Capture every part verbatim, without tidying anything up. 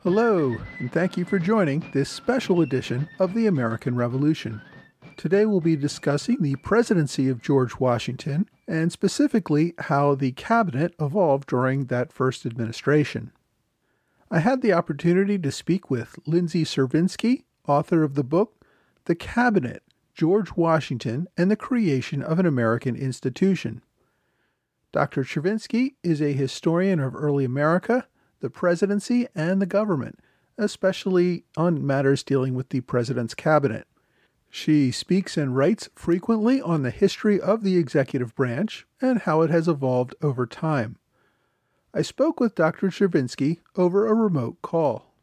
Hello, and thank you for joining this special edition of the American Revolution. Today we'll be discussing the presidency of George Washington, and specifically how the cabinet evolved during that first administration. I had the opportunity to speak with Lindsay Chervinsky, author of the book, The Cabinet, George Washington and the Creation of an American Institution. Doctor Chervinsky is a historian of early America, the presidency, and the government, especially on matters dealing with the president's cabinet. She speaks and writes frequently on the history of the executive branch and how it has evolved over time. I spoke with Doctor Chervinsky over a remote call.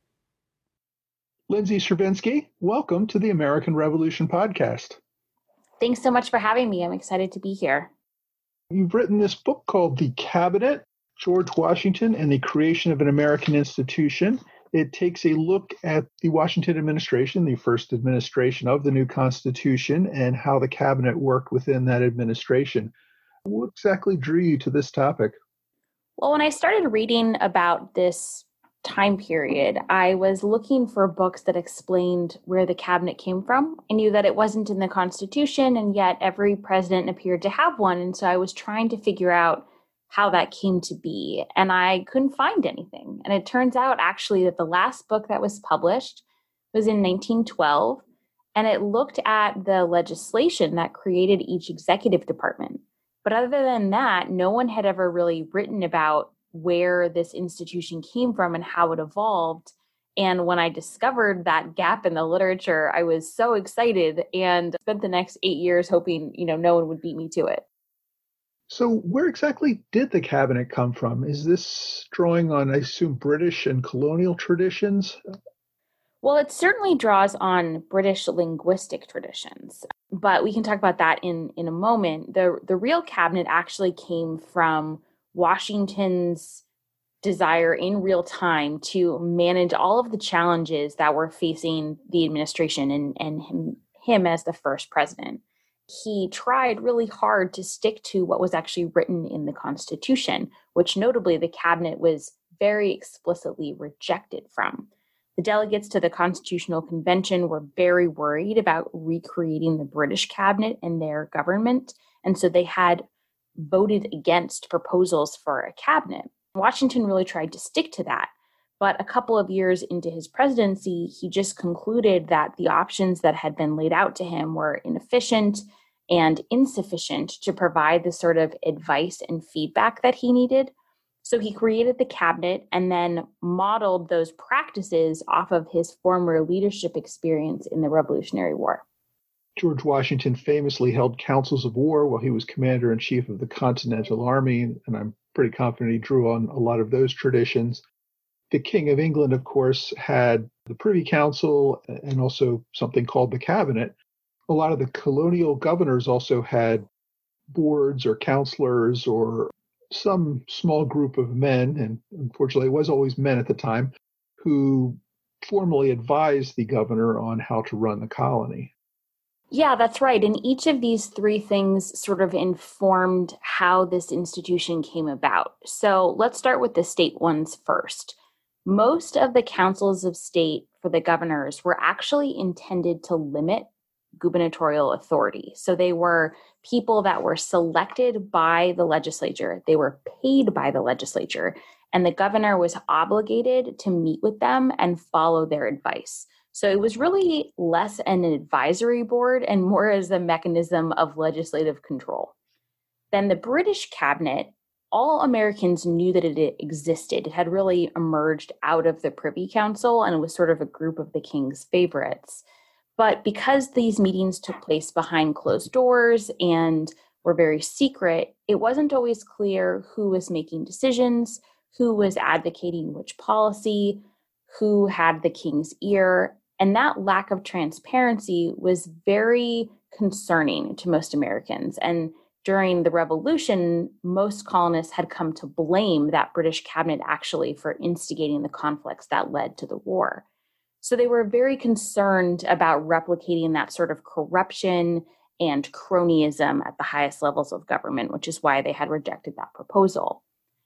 Lindsay Chervinsky, welcome to the American Revolution podcast. Thanks so much for having me. I'm excited to be here. You've written this book called The Cabinet, George Washington and the Creation of an American Institution. It takes a look at the Washington administration, the first administration of the new Constitution, and how the cabinet worked within that administration. What exactly drew you to this topic? Well, when I started reading about this time period, I was looking for books that explained where the cabinet came from. I knew that it wasn't in the Constitution, and yet every president appeared to have one. And so I was trying to figure out how that came to be, and I couldn't find anything. And it turns out actually that the last book that was published was in nineteen twelve, and it looked at the legislation that created each executive department. But other than that, no one had ever really written about where this institution came from and how it evolved. And when I discovered that gap in the literature, I was so excited and spent the next eight years hoping, you know, no one would beat me to it. So where exactly did the cabinet come from? Is this drawing on, I assume, British and colonial traditions? Well, it certainly draws on British linguistic traditions, but we can talk about that in, in a moment. The, the real cabinet actually came from Washington's desire in real time to manage all of the challenges that were facing the administration and, and him, him as the first president. He tried really hard to stick to what was actually written in the Constitution, which notably the cabinet was very explicitly rejected from. The delegates to the Constitutional Convention were very worried about recreating the British cabinet and their government, and so they had voted against proposals for a cabinet. Washington really tried to stick to that. But a couple of years into his presidency, he just concluded that the options that had been laid out to him were inefficient and insufficient to provide the sort of advice and feedback that he needed. So he created the cabinet and then modeled those practices off of his former leadership experience in the Revolutionary War. George Washington famously held councils of war while he was commander-in-chief of the Continental Army, and I'm pretty confident he drew on a lot of those traditions. The King of England, of course, had the Privy Council and also something called the Cabinet. A lot of the colonial governors also had boards or counselors or some small group of men, and unfortunately it was always men at the time, who formally advised the governor on how to run the colony. Yeah, that's right. And each of these three things sort of informed how this institution came about. So let's start with the state ones first. Most of the councils of state for the governors were actually intended to limit gubernatorial authority. So they were people that were selected by the legislature. They were paid by the legislature, and the governor was obligated to meet with them and follow their advice. So it was really less an advisory board and more as a mechanism of legislative control. Then the British cabinet, all Americans knew that it existed. It had really emerged out of the Privy Council, and it was sort of a group of the king's favorites. But because these meetings took place behind closed doors and were very secret, it wasn't always clear who was making decisions, who was advocating which policy, who had the king's ear. And that lack of transparency was very concerning to most Americans. And during the Revolution, most colonists had come to blame that British cabinet actually for instigating the conflicts that led to the war. So they were very concerned about replicating that sort of corruption and cronyism at the highest levels of government, which is why they had rejected that proposal.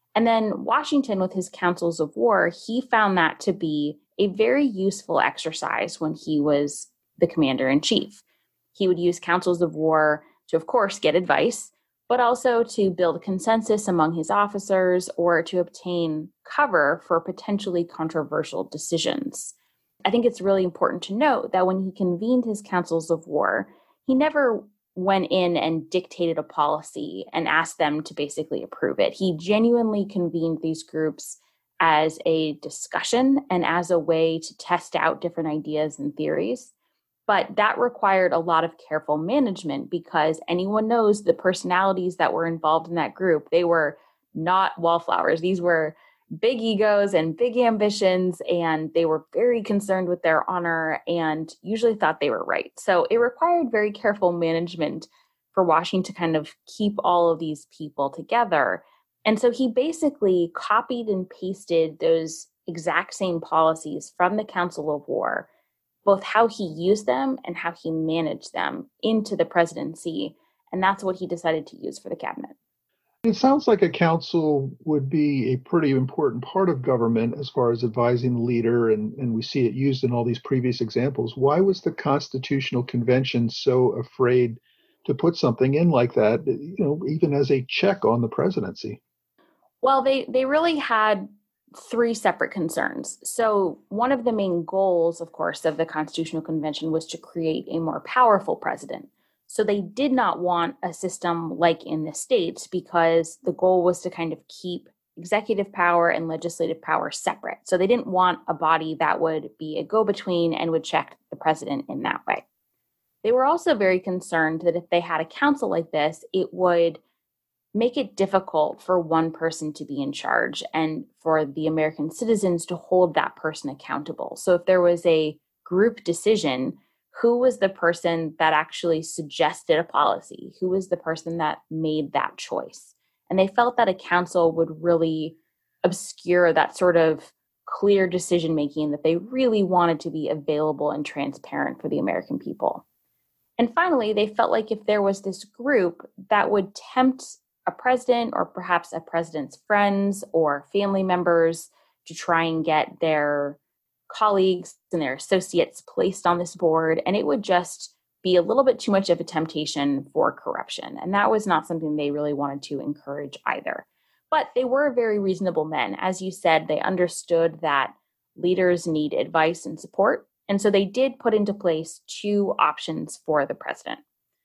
And then Washington, with his councils of war, he found that to be a very useful exercise when he was the commander in chief. He would use councils of war to, of course, get advice, but also to build consensus among his officers or to obtain cover for potentially controversial decisions. I think it's really important to note that when he convened his councils of war, he never went in and dictated a policy and asked them to basically approve it. He genuinely convened these groups as a discussion and as a way to test out different ideas and theories. But that required a lot of careful management because anyone knows the personalities that were involved in that group. They were not wallflowers. These were big egos and big ambitions, and they were very concerned with their honor and usually thought they were right. So it required very careful management for Washington to kind of keep all of these people together. And so he basically copied and pasted those exact same policies from the Council of War, both how he used them and how he managed them, into the presidency. And that's what he decided to use for the cabinet. It sounds like a council would be a pretty important part of government as far as advising the leader, and, and we see it used in all these previous examples. Why was the Constitutional Convention so afraid to put something in like that, you know, even as a check on the presidency? Well, they, they really had three separate concerns. So one of the main goals, of course, of the Constitutional Convention was to create a more powerful president. So they did not want a system like in the states because the goal was to kind of keep executive power and legislative power separate. So they didn't want a body that would be a go-between and would check the president in that way. They were also very concerned that if they had a council like this, it would make it difficult for one person to be in charge and for the American citizens to hold that person accountable. So if there was a group decision, who was the person that actually suggested a policy? Who was the person that made that choice? And they felt that a council would really obscure that sort of clear decision-making that they really wanted to be available and transparent for the American people. And finally, they felt like if there was this group that would tempt a president or perhaps a president's friends or family members to try and get their colleagues and their associates placed on this board, and it would just be a little bit too much of a temptation for corruption. And that was not something they really wanted to encourage either. But they were very reasonable men. As you said, they understood that leaders need advice and support. And so they did put into place two options for the president.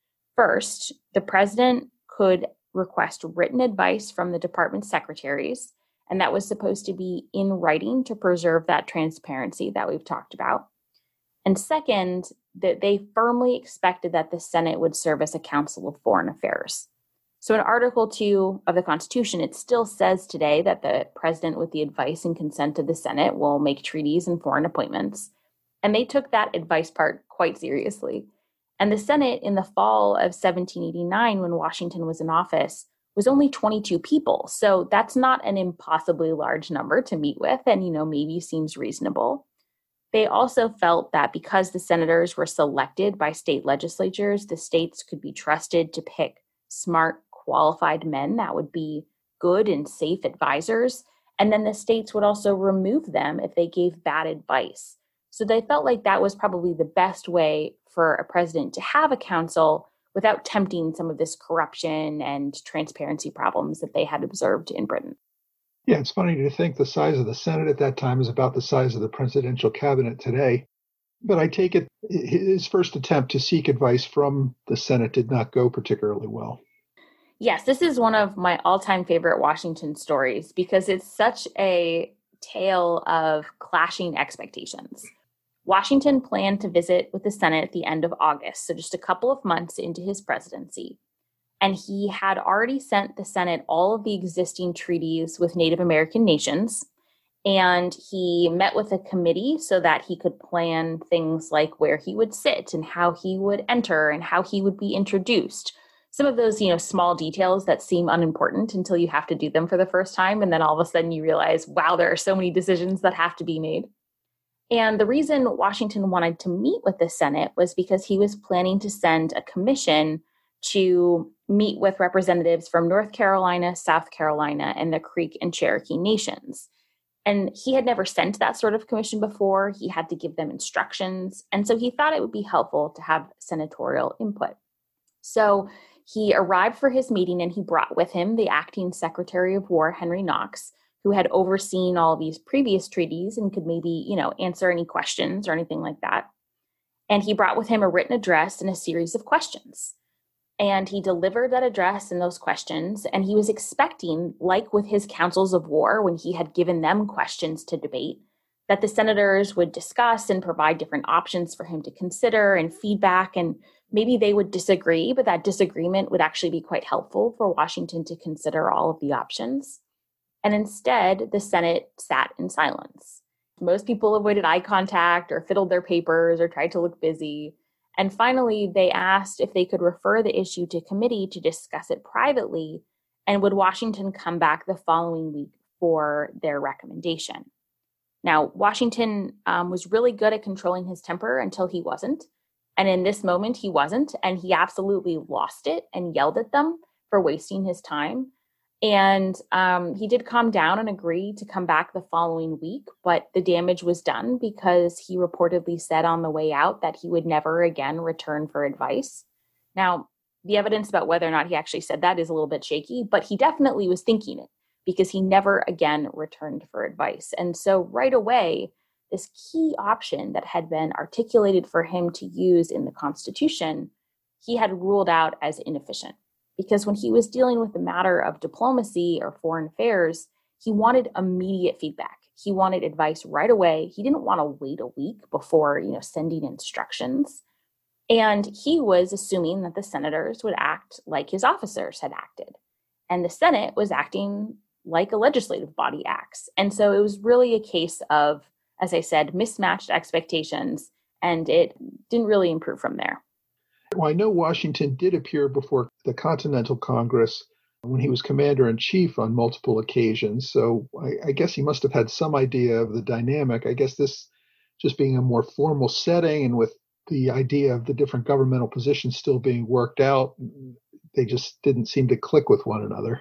First, the president could request written advice from the department secretaries, and that was supposed to be in writing to preserve that transparency that we've talked about. And second, that they firmly expected that the Senate would serve as a council of foreign affairs. So in Article two of the Constitution, it still says today that the president, with the advice and consent of the Senate, will make treaties and foreign appointments. And they took that advice part quite seriously. And the Senate, in the fall of seventeen eighty-nine, when Washington was in office, was only twenty-two people. So that's not an impossibly large number to meet with, and, you know, maybe seems reasonable. They also felt that because the senators were selected by state legislatures, the states could be trusted to pick smart, qualified men that would be good and safe advisors. And then the states would also remove them if they gave bad advice. So they felt like that was probably the best way for a president to have a council without tempting some of this corruption and transparency problems that they had observed in Britain. Yeah, it's funny to think the size of the Senate at that time is about the size of the presidential cabinet today. But I take it his first attempt to seek advice from the Senate did not go particularly well. Yes, this is one of my all-time favorite Washington stories because it's such a tale of clashing expectations. Washington planned to visit with the Senate at the end of August, so just a couple of months into his presidency. And he had already sent the Senate all of the existing treaties with Native American nations. And he met with a committee so that he could plan things like where he would sit and how he would enter and how he would be introduced. Some of those, you know, small details that seem unimportant until you have to do them for the first time. And then all of a sudden you realize, wow, there are so many decisions that have to be made. And the reason Washington wanted to meet with the Senate was because he was planning to send a commission to meet with representatives from North Carolina, South Carolina, and the Creek and Cherokee nations. And he had never sent that sort of commission before. He had to give them instructions. And so he thought it would be helpful to have senatorial input. So he arrived for his meeting and he brought with him the acting Secretary of War, Henry Knox, who had overseen all these previous treaties and could maybe, you know, answer any questions or anything like that. And he brought with him a written address and a series of questions. And he delivered that address and those questions. And he was expecting, like with his councils of war, when he had given them questions to debate, that the senators would discuss and provide different options for him to consider and feedback. And maybe they would disagree, but that disagreement would actually be quite helpful for Washington to consider all of the options. And instead, the Senate sat in silence. Most people avoided eye contact or fiddled their papers or tried to look busy. And finally, they asked if they could refer the issue to committee to discuss it privately, and would Washington come back the following week for their recommendation. Now, Washington um, was really good at controlling his temper until he wasn't. And in this moment, he wasn't. And he absolutely lost it and yelled at them for wasting his time. And um, he did calm down and agree to come back the following week, but the damage was done because he reportedly said on the way out that he would never again return for advice. Now, the evidence about whether or not he actually said that is a little bit shaky, but he definitely was thinking it because he never again returned for advice. And so right away, this key option that had been articulated for him to use in the Constitution, he had ruled out as inefficient. Because when he was dealing with the matter of diplomacy or foreign affairs, he wanted immediate feedback. He wanted advice right away. He didn't want to wait a week before, you know, sending instructions. And he was assuming that the senators would act like his officers had acted. And the Senate was acting like a legislative body acts. And so it was really a case of, as I said, mismatched expectations, and it didn't really improve from there. Well, I know Washington did appear before the Continental Congress when he was commander-in-chief on multiple occasions, so I, I guess he must have had some idea of the dynamic. I guess this just being a more formal setting and with the idea of the different governmental positions still being worked out, they just didn't seem to click with one another.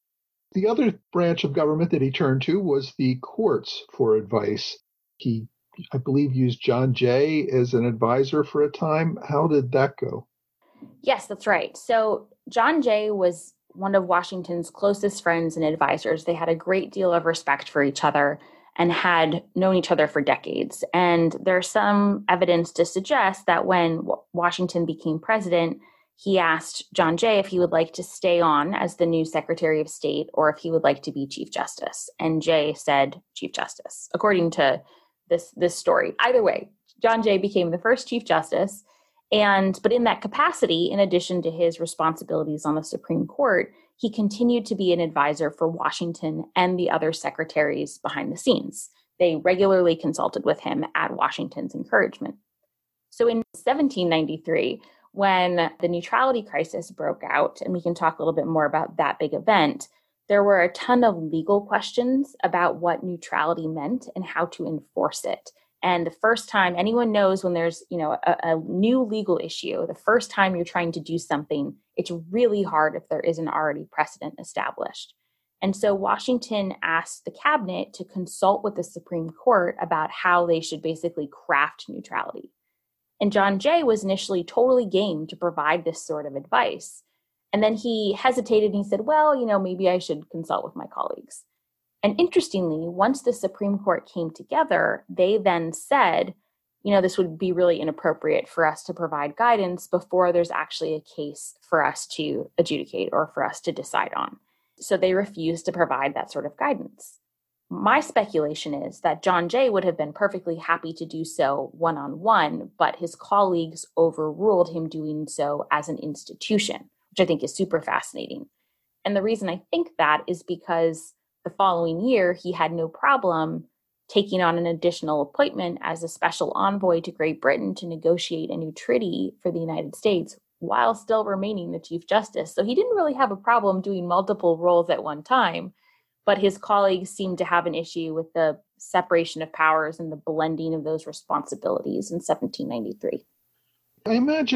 The other branch of government that he turned to was the courts for advice. He I believe, used John Jay as an advisor for a time. How did that go? Yes, that's right. So John Jay was one of Washington's closest friends and advisors. They had a great deal of respect for each other and had known each other for decades. And there's some evidence to suggest that when Washington became president, he asked John Jay if he would like to stay on as the new Secretary of State or if he would like to be Chief Justice. And Jay said Chief Justice, according to this this story. Either way, John Jay became the first Chief Justice. And but in that capacity, in addition to his responsibilities on the Supreme Court, he continued to be an advisor for Washington and the other secretaries behind the scenes. They regularly consulted with him at Washington's encouragement. So in seventeen ninety-three, when the neutrality crisis broke out, and we can talk a little bit more about that big event, there were a ton of legal questions about what neutrality meant and how to enforce it. And the first time anyone knows when there's, you know, a, a new legal issue, the first time you're trying to do something, it's really hard if there isn't already precedent established. And so Washington asked the cabinet to consult with the Supreme Court about how they should basically craft neutrality. And John Jay was initially totally game to provide this sort of advice. And then he hesitated and he said, well, you know, maybe I should consult with my colleagues. And interestingly, once the Supreme Court came together, they then said, you know, this would be really inappropriate for us to provide guidance before there's actually a case for us to adjudicate or for us to decide on. So they refused to provide that sort of guidance. My speculation is that John Jay would have been perfectly happy to do so one-on-one, but his colleagues overruled him doing so as an institution, which I think is super fascinating. And the reason I think that is because the following year, he had no problem taking on an additional appointment as a special envoy to Great Britain to negotiate a new treaty for the United States while still remaining the Chief Justice. So he didn't really have a problem doing multiple roles at one time, but his colleagues seemed to have an issue with the separation of powers and the blending of those responsibilities in seventeen ninety-three. I imagine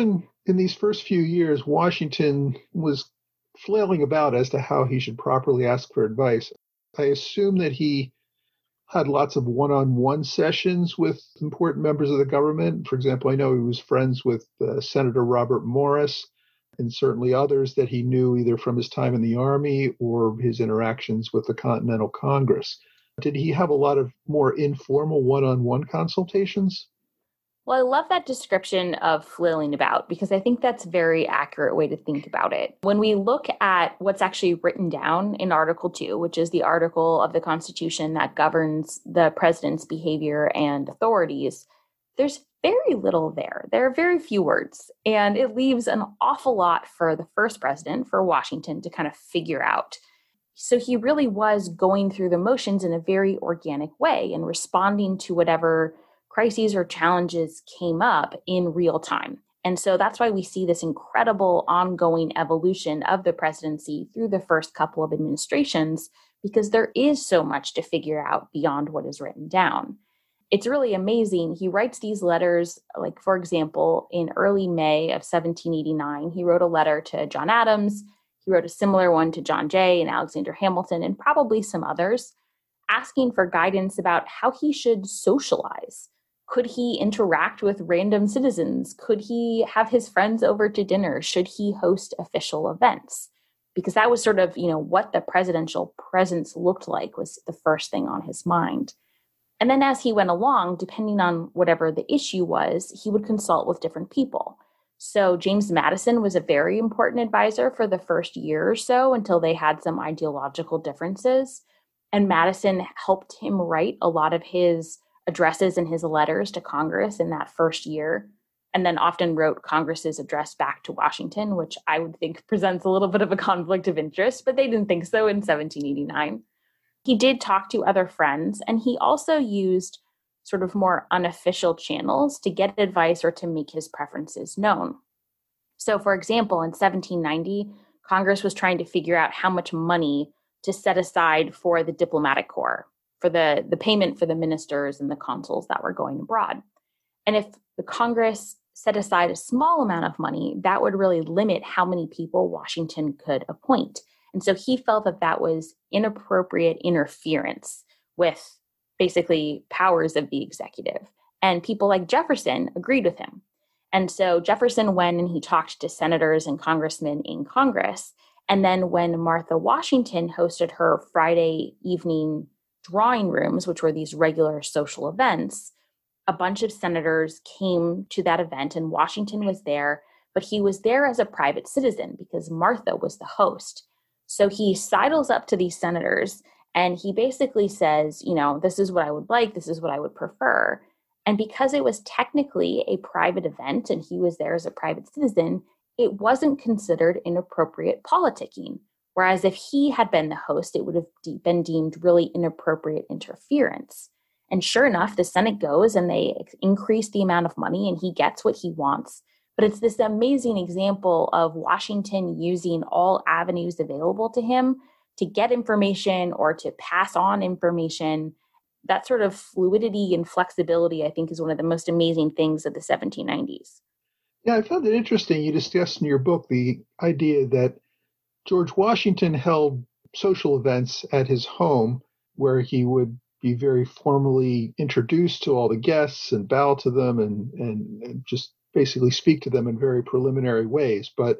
in these first few years, Washington was flailing about as to how he should properly ask for advice. I assume that he had lots of one-on-one sessions with important members of the government. For example, I know he was friends with uh, Senator Robert Morris and certainly others that he knew either from his time in the Army or his interactions with the Continental Congress. Did he have a lot of more informal one-on-one consultations? Well, I love that description of flailing about because I think that's a very accurate way to think about it. When we look at what's actually written down in Article two, which is the article of the Constitution that governs the president's behavior and authorities, there's very little there. There are very few words, and it leaves an awful lot for the first president, for Washington, to kind of figure out. So he really was going through the motions in a very organic way and responding to whatever crises or challenges came up in real time. And so that's why we see this incredible ongoing evolution of the presidency through the first couple of administrations, because there is so much to figure out beyond what is written down. It's really amazing. He writes these letters, like, for example, in early May of seventeen eighty-nine, he wrote a letter to John Adams. He wrote a similar one to John Jay and Alexander Hamilton, and probably some others, asking for guidance about how he should socialize. Could he interact with random citizens? Could he have his friends over to dinner? Should he host official events? Because that was sort of, you know, what the presidential presence looked like was the first thing on his mind. And then as he went along, depending on whatever the issue was, he would consult with different people. So James Madison was a very important advisor for the first year or so until they had some ideological differences. And Madison helped him write a lot of his addresses and his letters to Congress in that first year, and then often wrote Congress's address back to Washington, which I would think presents a little bit of a conflict of interest, but they didn't think so in seventeen eighty-nine. He did talk to other friends, and he also used sort of more unofficial channels to get advice or to make his preferences known. So, for example, in seventeen ninety, Congress was trying to figure out how much money to set aside for the diplomatic corps, for the, the payment for the ministers and the consuls that were going abroad. And if the Congress set aside a small amount of money, that would really limit how many people Washington could appoint. And so he felt that that was inappropriate interference with basically powers of the executive. And people like Jefferson agreed with him. And so Jefferson went and he talked to senators and congressmen in Congress. And then when Martha Washington hosted her Friday evening drawing rooms, which were these regular social events, a bunch of senators came to that event and Washington was there, but he was there as a private citizen because Martha was the host. So he sidles up to these senators and he basically says, you know, this is what I would like, this is what I would prefer. And because it was technically a private event and he was there as a private citizen, it wasn't considered inappropriate politicking. Whereas if he had been the host, it would have de- been deemed really inappropriate interference. And sure enough, the Senate goes and they increase the amount of money and he gets what he wants. But it's this amazing example of Washington using all avenues available to him to get information or to pass on information. That sort of fluidity and flexibility, I think, is one of the most amazing things of the seventeen nineties. Yeah, I found it interesting. You discussed in your book the idea that George Washington held social events at his home where he would be very formally introduced to all the guests and bow to them and, and, and just basically speak to them in very preliminary ways. But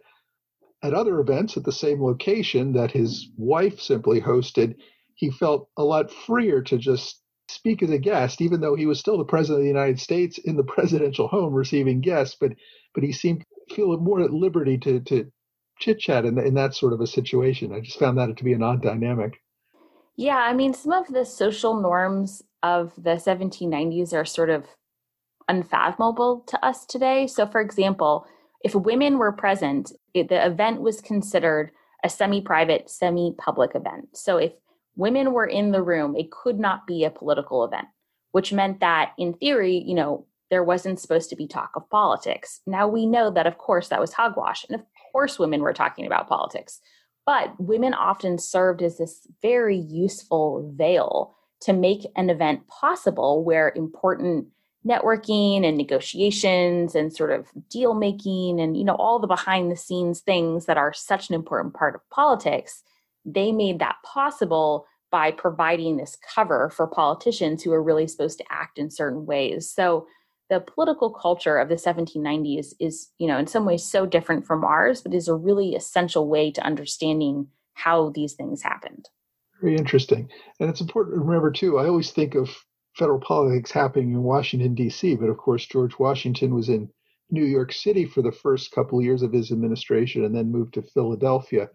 at other events at the same location that his wife simply hosted, he felt a lot freer to just speak as a guest, even though he was still the president of the United States in the presidential home receiving guests. But but he seemed to feel more at liberty to to chit-chat in, in that sort of a situation. I just found that to be an odd dynamic. Yeah, I mean, some of the social norms of the seventeen nineties are sort of unfathomable to us today. So, for example, if women were present, it, the event was considered a semi-private, semi-public event. So if women were in the room, it could not be a political event, which meant that in theory, you know, there wasn't supposed to be talk of politics. Now we know that, of course, that was hogwash. And of course, women were talking about politics. But women often served as this very useful veil to make an event possible where important networking and negotiations and sort of deal making and, you know, all the behind the scenes things that are such an important part of politics. They made that possible by providing this cover for politicians who are really supposed to act in certain ways. So the political culture of the seventeen nineties is, you know, in some ways so different from ours, but is a really essential way to understanding how these things happened. Very interesting. And it's important to remember, too, I always think of federal politics happening in Washington, D C, but of course, George Washington was in New York City for the first couple of years of his administration and then moved to Philadelphia.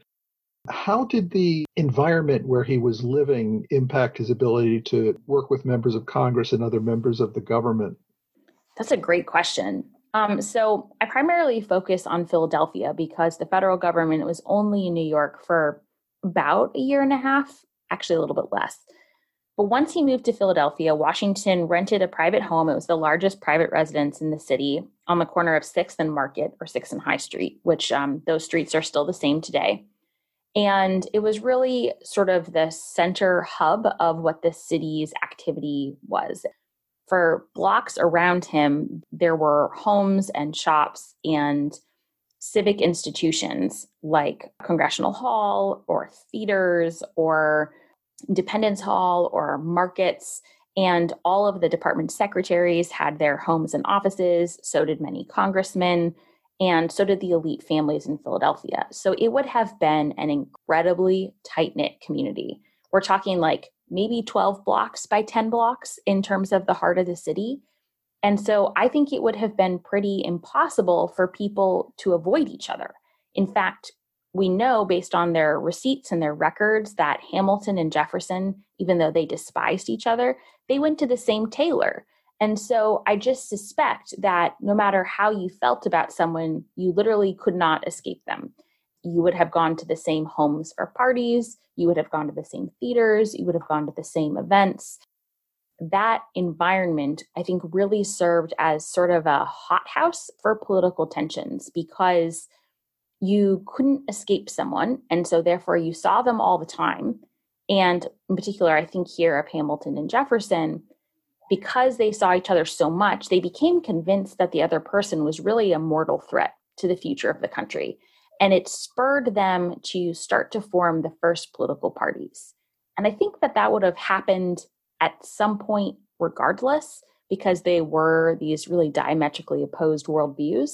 How did the environment where he was living impact his ability to work with members of Congress and other members of the government? That's a great question. Um, so I primarily focus on Philadelphia because the federal government was only in New York for about a year and a half, actually a little bit less. But once he moved to Philadelphia, Washington rented a private home. It was the largest private residence in the city on the corner of sixth and Market, or sixth and High Street, which um, those streets are still the same today. And it was really sort of the center hub of what the city's activity was. For blocks around him, there were homes and shops and civic institutions like Congressional Hall or theaters or Independence Hall or markets. And all of the department secretaries had their homes and offices. So did many congressmen. And so did the elite families in Philadelphia. So it would have been an incredibly tight-knit community. We're talking like maybe twelve blocks by ten blocks in terms of the heart of the city. And so I think it would have been pretty impossible for people to avoid each other. In fact, we know based on their receipts and their records that Hamilton and Jefferson, even though they despised each other, they went to the same tailor. And so I just suspect that no matter how you felt about someone, you literally could not escape them. You would have gone to the same homes for parties. You would have gone to the same theaters. You would have gone to the same events. That environment, I think, really served as sort of a hothouse for political tensions because you couldn't escape someone. And so therefore you saw them all the time. And in particular, I think here of Hamilton and Jefferson, because they saw each other so much, they became convinced that the other person was really a mortal threat to the future of the country. And it spurred them to start to form the first political parties. And I think that that would have happened at some point regardless, because they were these really diametrically opposed worldviews.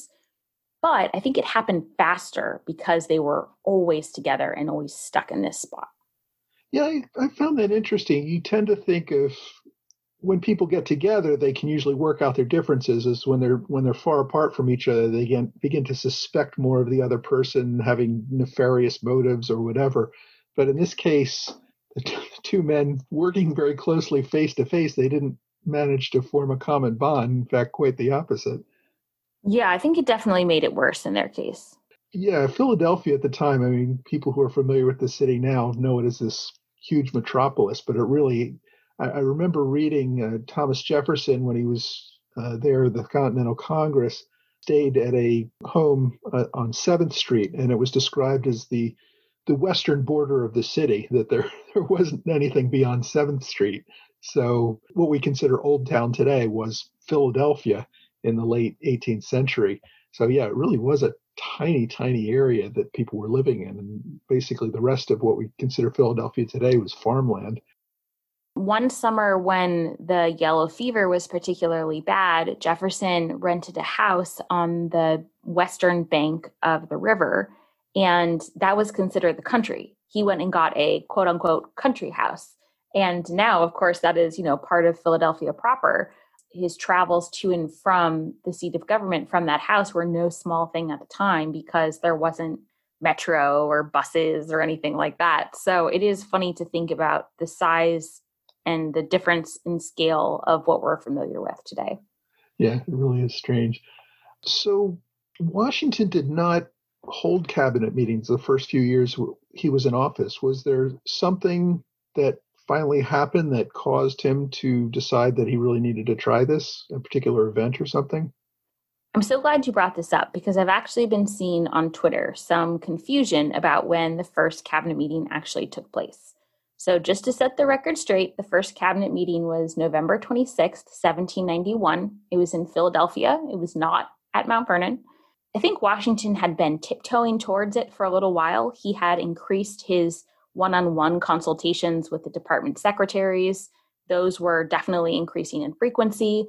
But I think it happened faster because they were always together and always stuck in this spot. Yeah, I, I found that interesting. You tend to think of when people get together, they can usually work out their differences. As when they're when they're far apart from each other, they begin, begin to suspect more of the other person having nefarious motives or whatever. But in this case, the t- two men working very closely face to face, they didn't manage to form a common bond. In fact, quite the opposite. Yeah, I think it definitely made it worse in their case. Yeah, Philadelphia at the time, I mean, people who are familiar with the city now know it as this huge metropolis, but it really, I, I remember reading uh, Thomas Jefferson when he was uh, there at the Continental Congress, stayed at a home uh, on seventh Street, and it was described as the the western border of the city, that there, there wasn't anything beyond seventh Street. So what we consider Old Town today was Philadelphia in the late eighteenth century. So yeah, it really was a tiny, tiny area that people were living in. And basically the rest of what we consider Philadelphia today was farmland. One summer when the yellow fever was particularly bad, Jefferson rented a house on the western bank of the river, and that was considered the country. He went and got a quote unquote country house. And now, of course, that is, you know, part of Philadelphia proper. His travels to and from the seat of government from that house were no small thing at the time because there wasn't metro or buses or anything like that. So it is funny to think about the size and the difference in scale of what we're familiar with today. Yeah, it really is strange. So Washington did not hold cabinet meetings the first few years he was in office. Was there something that finally happened that caused him to decide that he really needed to try this, a particular event or something? I'm so glad you brought this up because I've actually been seeing on Twitter some confusion about when the first cabinet meeting actually took place. So just to set the record straight, the first cabinet meeting was November twenty-sixth, seventeen ninety-one. It was in Philadelphia. It was not at Mount Vernon. I think Washington had been tiptoeing towards it for a little while. He had increased his one-on-one consultations with the department secretaries. Those were definitely increasing in frequency.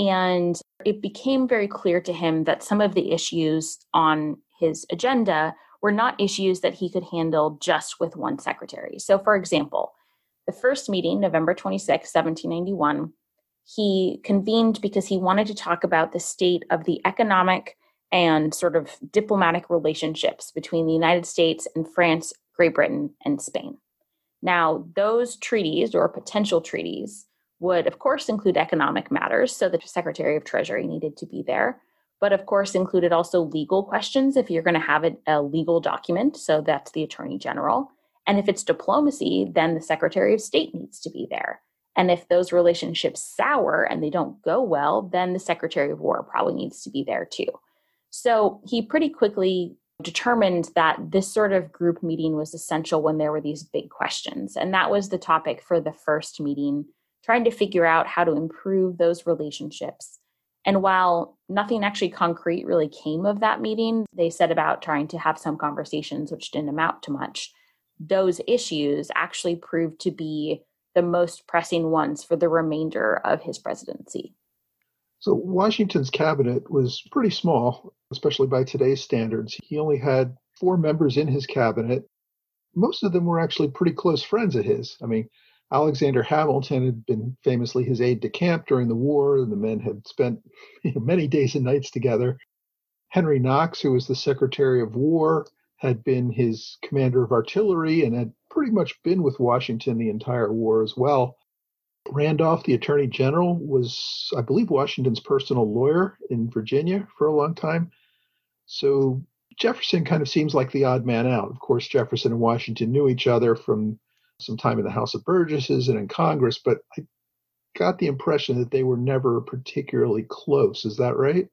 And it became very clear to him that some of the issues on his agenda were not issues that he could handle just with one secretary. So, for example, the first meeting, November twenty-sixth, seventeen ninety-one, he convened because he wanted to talk about the state of the economic and sort of diplomatic relationships between the United States and France, Great Britain, and Spain. Now, those treaties or potential treaties would, of course, include economic matters. So the Secretary of Treasury needed to be there, but of course included also legal questions if you're going to have a, a legal document. So that's the Attorney General. And if it's diplomacy, then the Secretary of State needs to be there. And if those relationships sour and they don't go well, then the Secretary of War probably needs to be there too. So he pretty quickly determined that this sort of group meeting was essential when there were these big questions. And that was the topic for the first meeting, trying to figure out how to improve those relationships. And while nothing actually concrete really came of that meeting, they set about trying to have some conversations which didn't amount to much. Those issues actually proved to be the most pressing ones for the remainder of his presidency. So Washington's cabinet was pretty small, especially by today's standards. He only had four members in his cabinet. Most of them were actually pretty close friends of his. I mean, Alexander Hamilton had been famously his aide-de-camp during the war, and the men had spent you know, many days and nights together. Henry Knox, who was the Secretary of War, had been his commander of artillery and had pretty much been with Washington the entire war as well. Randolph, the Attorney General, was, I believe, Washington's personal lawyer in Virginia for a long time. So Jefferson kind of seems like the odd man out. Of course, Jefferson and Washington knew each other from some time in the House of Burgesses and in Congress, but I got the impression that they were never particularly close. Is that right?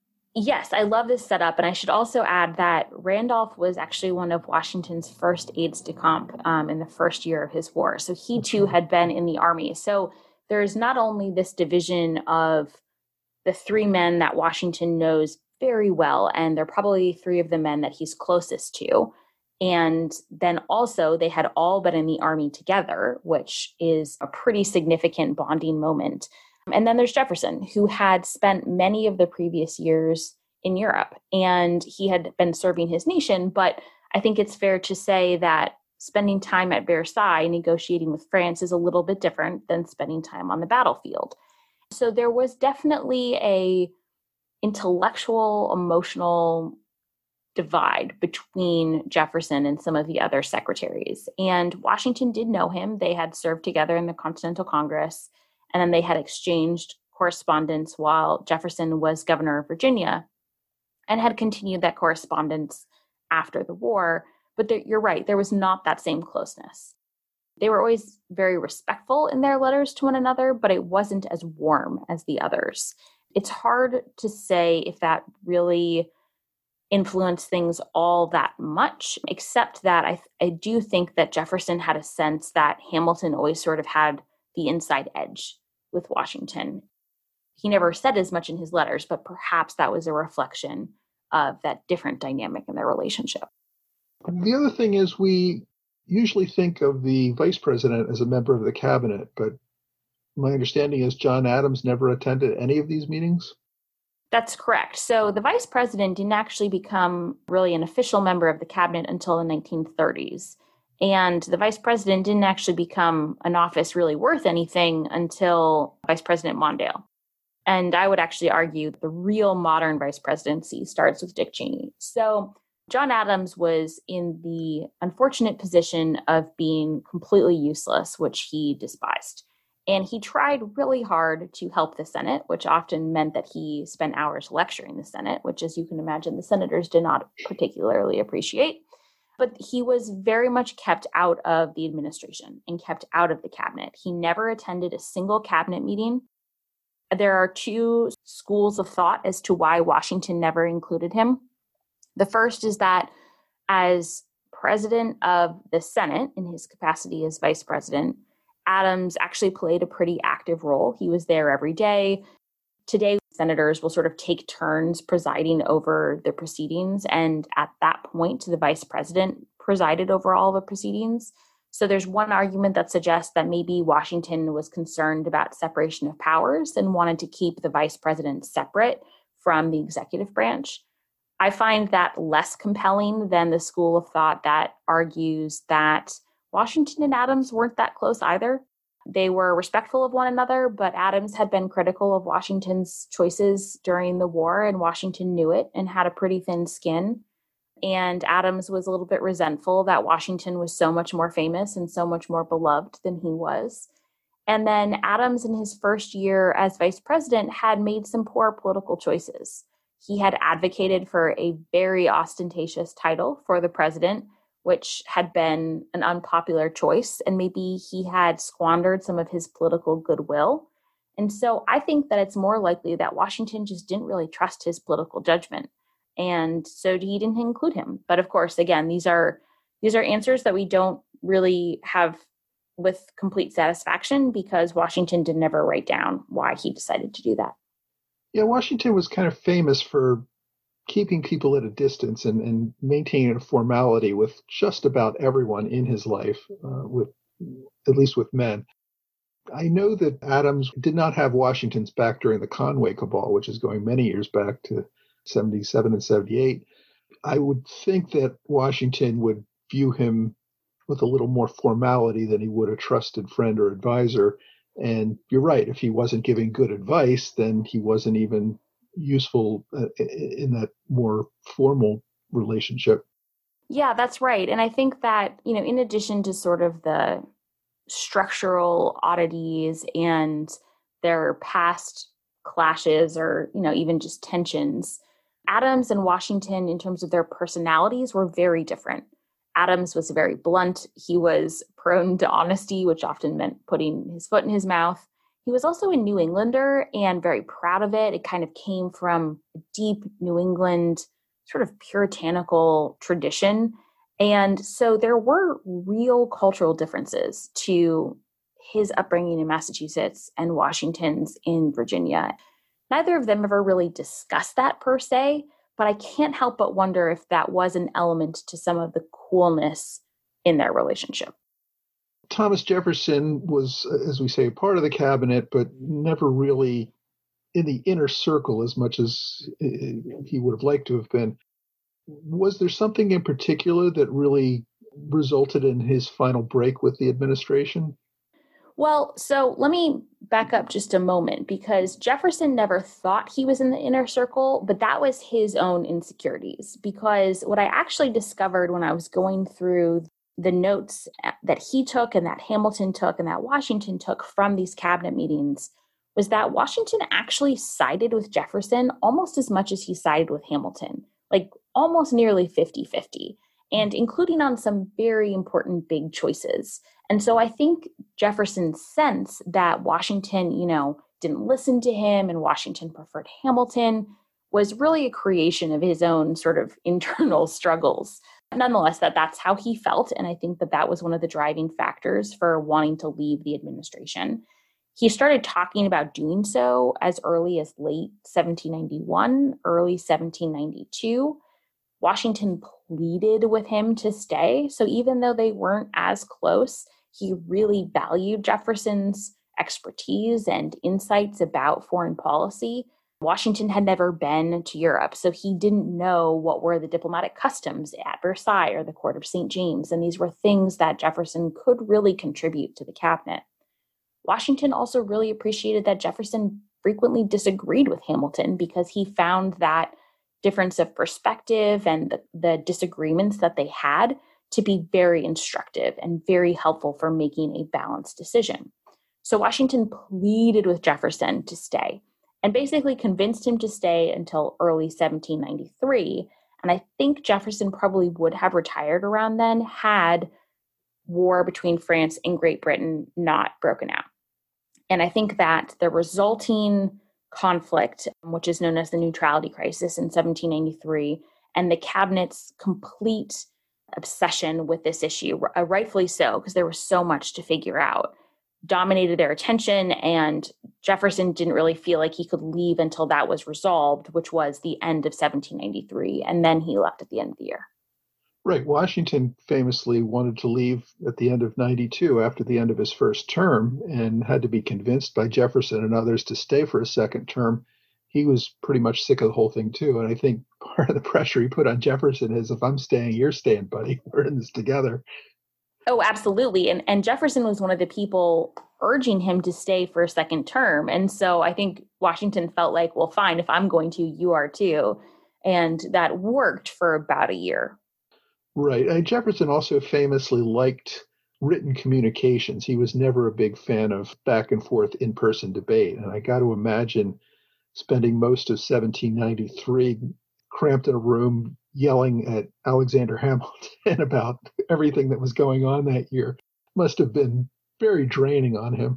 Yes, I love this setup. And I should also add that Randolph was actually one of Washington's first aides de camp um, in the first year of his war. So he too had been in the army. So there's not only this division of the three men that Washington knows very well, and they're probably three of the men that he's closest to. And then also they had all been in the army together, which is a pretty significant bonding moment. And then there's Jefferson, who had spent many of the previous years in Europe, and he had been serving his nation. But I think it's fair to say that spending time at Versailles negotiating with France is a little bit different than spending time on the battlefield. So there was definitely a intellectual, emotional divide between Jefferson and some of the other secretaries. And Washington did know him. They had served together in the Continental Congress, and then they had exchanged correspondence while Jefferson was governor of Virginia and had continued that correspondence after the war. But there, you're right, there was not that same closeness. They were always very respectful in their letters to one another, but it wasn't as warm as the others. It's hard to say if that really influenced things all that much, except that I, I do think that Jefferson had a sense that Hamilton always sort of had the inside edge with Washington. He never said as much in his letters, but perhaps that was a reflection of that different dynamic in their relationship. The other thing is we usually think of the vice president as a member of the cabinet, but my understanding is John Adams never attended any of these meetings? That's correct. So the vice president didn't actually become really an official member of the cabinet until the nineteen thirties. And the vice president didn't actually become an office really worth anything until Vice President Mondale. And I would actually argue the real modern vice presidency starts with Dick Cheney. So John Adams was in the unfortunate position of being completely useless, which he despised. And he tried really hard to help the Senate, which often meant that he spent hours lecturing the Senate, which, as you can imagine, the senators did not particularly appreciate. But he was very much kept out of the administration and kept out of the cabinet. He never attended a single cabinet meeting. There are two schools of thought as to why Washington never included him. The first is that as president of the Senate in his capacity as vice president, Adams actually played a pretty active role. He was there every day. Today, senators will sort of take turns presiding over the proceedings. And at that point, the vice president presided over all the proceedings. So there's one argument that suggests that maybe Washington was concerned about separation of powers and wanted to keep the vice president separate from the executive branch. I find that less compelling than the school of thought that argues that Washington and Adams weren't that close either. They were respectful of one another, but Adams had been critical of Washington's choices during the war, and Washington knew it and had a pretty thin skin. And Adams was a little bit resentful that Washington was so much more famous and so much more beloved than he was. And then Adams, in his first year as vice president, had made some poor political choices. He had advocated for a very ostentatious title for the president, which had been an unpopular choice, and maybe he had squandered some of his political goodwill. And so I think that it's more likely that Washington just didn't really trust his political judgment. And so he didn't include him. But of course, again, these are these are answers that we don't really have with complete satisfaction because Washington didn't ever write down why he decided to do that. Yeah, Washington was kind of famous for keeping people at a distance and, and maintaining a formality with just about everyone in his life, uh, with at least with men. I know that Adams did not have Washington's back during the Conway Cabal, which is going many years back to seventy-seven and seventy-eight. I would think that Washington would view him with a little more formality than he would a trusted friend or advisor. And you're right, if he wasn't giving good advice, then he wasn't even useful uh, in that more formal relationship. Yeah, that's right. And I think that, you know, in addition to sort of the structural oddities and their past clashes or, you know, even just tensions, Adams and Washington, in terms of their personalities, were very different. Adams was very blunt. He was prone to honesty, which often meant putting his foot in his mouth. He was also a New Englander and very proud of it. It kind of came from a deep New England sort of puritanical tradition. And so there were real cultural differences to his upbringing in Massachusetts and Washington's in Virginia. Neither of them ever really discussed that per se, but I can't help but wonder if that was an element to some of the coolness in their relationship. Thomas Jefferson was, as we say, part of the cabinet, but never really in the inner circle as much as he would have liked to have been. Was there something in particular that really resulted in his final break with the administration? Well, so let me back up just a moment, because Jefferson never thought he was in the inner circle, but that was his own insecurities. Because what I actually discovered when I was going through the notes that he took and that Hamilton took and that Washington took from these cabinet meetings was that Washington actually sided with Jefferson almost as much as he sided with Hamilton, like almost nearly fifty-fifty, and including on some very important big choices. And so I think Jefferson's sense that Washington, you know, didn't listen to him and Washington preferred Hamilton was really a creation of his own sort of internal struggles. Nonetheless, that that's how he felt. And I think that that was one of the driving factors for wanting to leave the administration. He started talking about doing so as early as late seventeen ninety-one, early seventeen ninety-two. Washington pleaded with him to stay. So even though they weren't as close, he really valued Jefferson's expertise and insights about foreign policy. Washington had never been to Europe, so he didn't know what were the diplomatic customs at Versailles or the court of Saint James, and these were things that Jefferson could really contribute to the cabinet. Washington also really appreciated that Jefferson frequently disagreed with Hamilton because he found that difference of perspective and the, the disagreements that they had to be very instructive and very helpful for making a balanced decision. So Washington pleaded with Jefferson to stay and basically convinced him to stay until early seventeen ninety-three. And I think Jefferson probably would have retired around then had war between France and Great Britain not broken out. And I think that the resulting conflict, which is known as the Neutrality Crisis in seventeen ninety-three, and the cabinet's complete obsession with this issue, uh, rightfully so, because there was so much to figure out, dominated their attention. And Jefferson didn't really feel like he could leave until that was resolved, which was the end of seventeen ninety-three. And then he left at the end of the year. Right. Washington famously wanted to leave at the end of ninety-two after the end of his first term and had to be convinced by Jefferson and others to stay for a second term. He was pretty much sick of the whole thing, too. And I think part of the pressure he put on Jefferson is, if I'm staying, you're staying, buddy. We're in this together. Oh, absolutely. And, and Jefferson was one of the people urging him to stay for a second term. And so I think Washington felt like, well, fine, if I'm going to, you are too. And that worked for about a year. Right. And Jefferson also famously liked written communications. He was never a big fan of back and forth in-person debate. And I got to imagine spending most of seventeen ninety-three cramped in a room yelling at Alexander Hamilton about everything that was going on that year must have been very draining on him.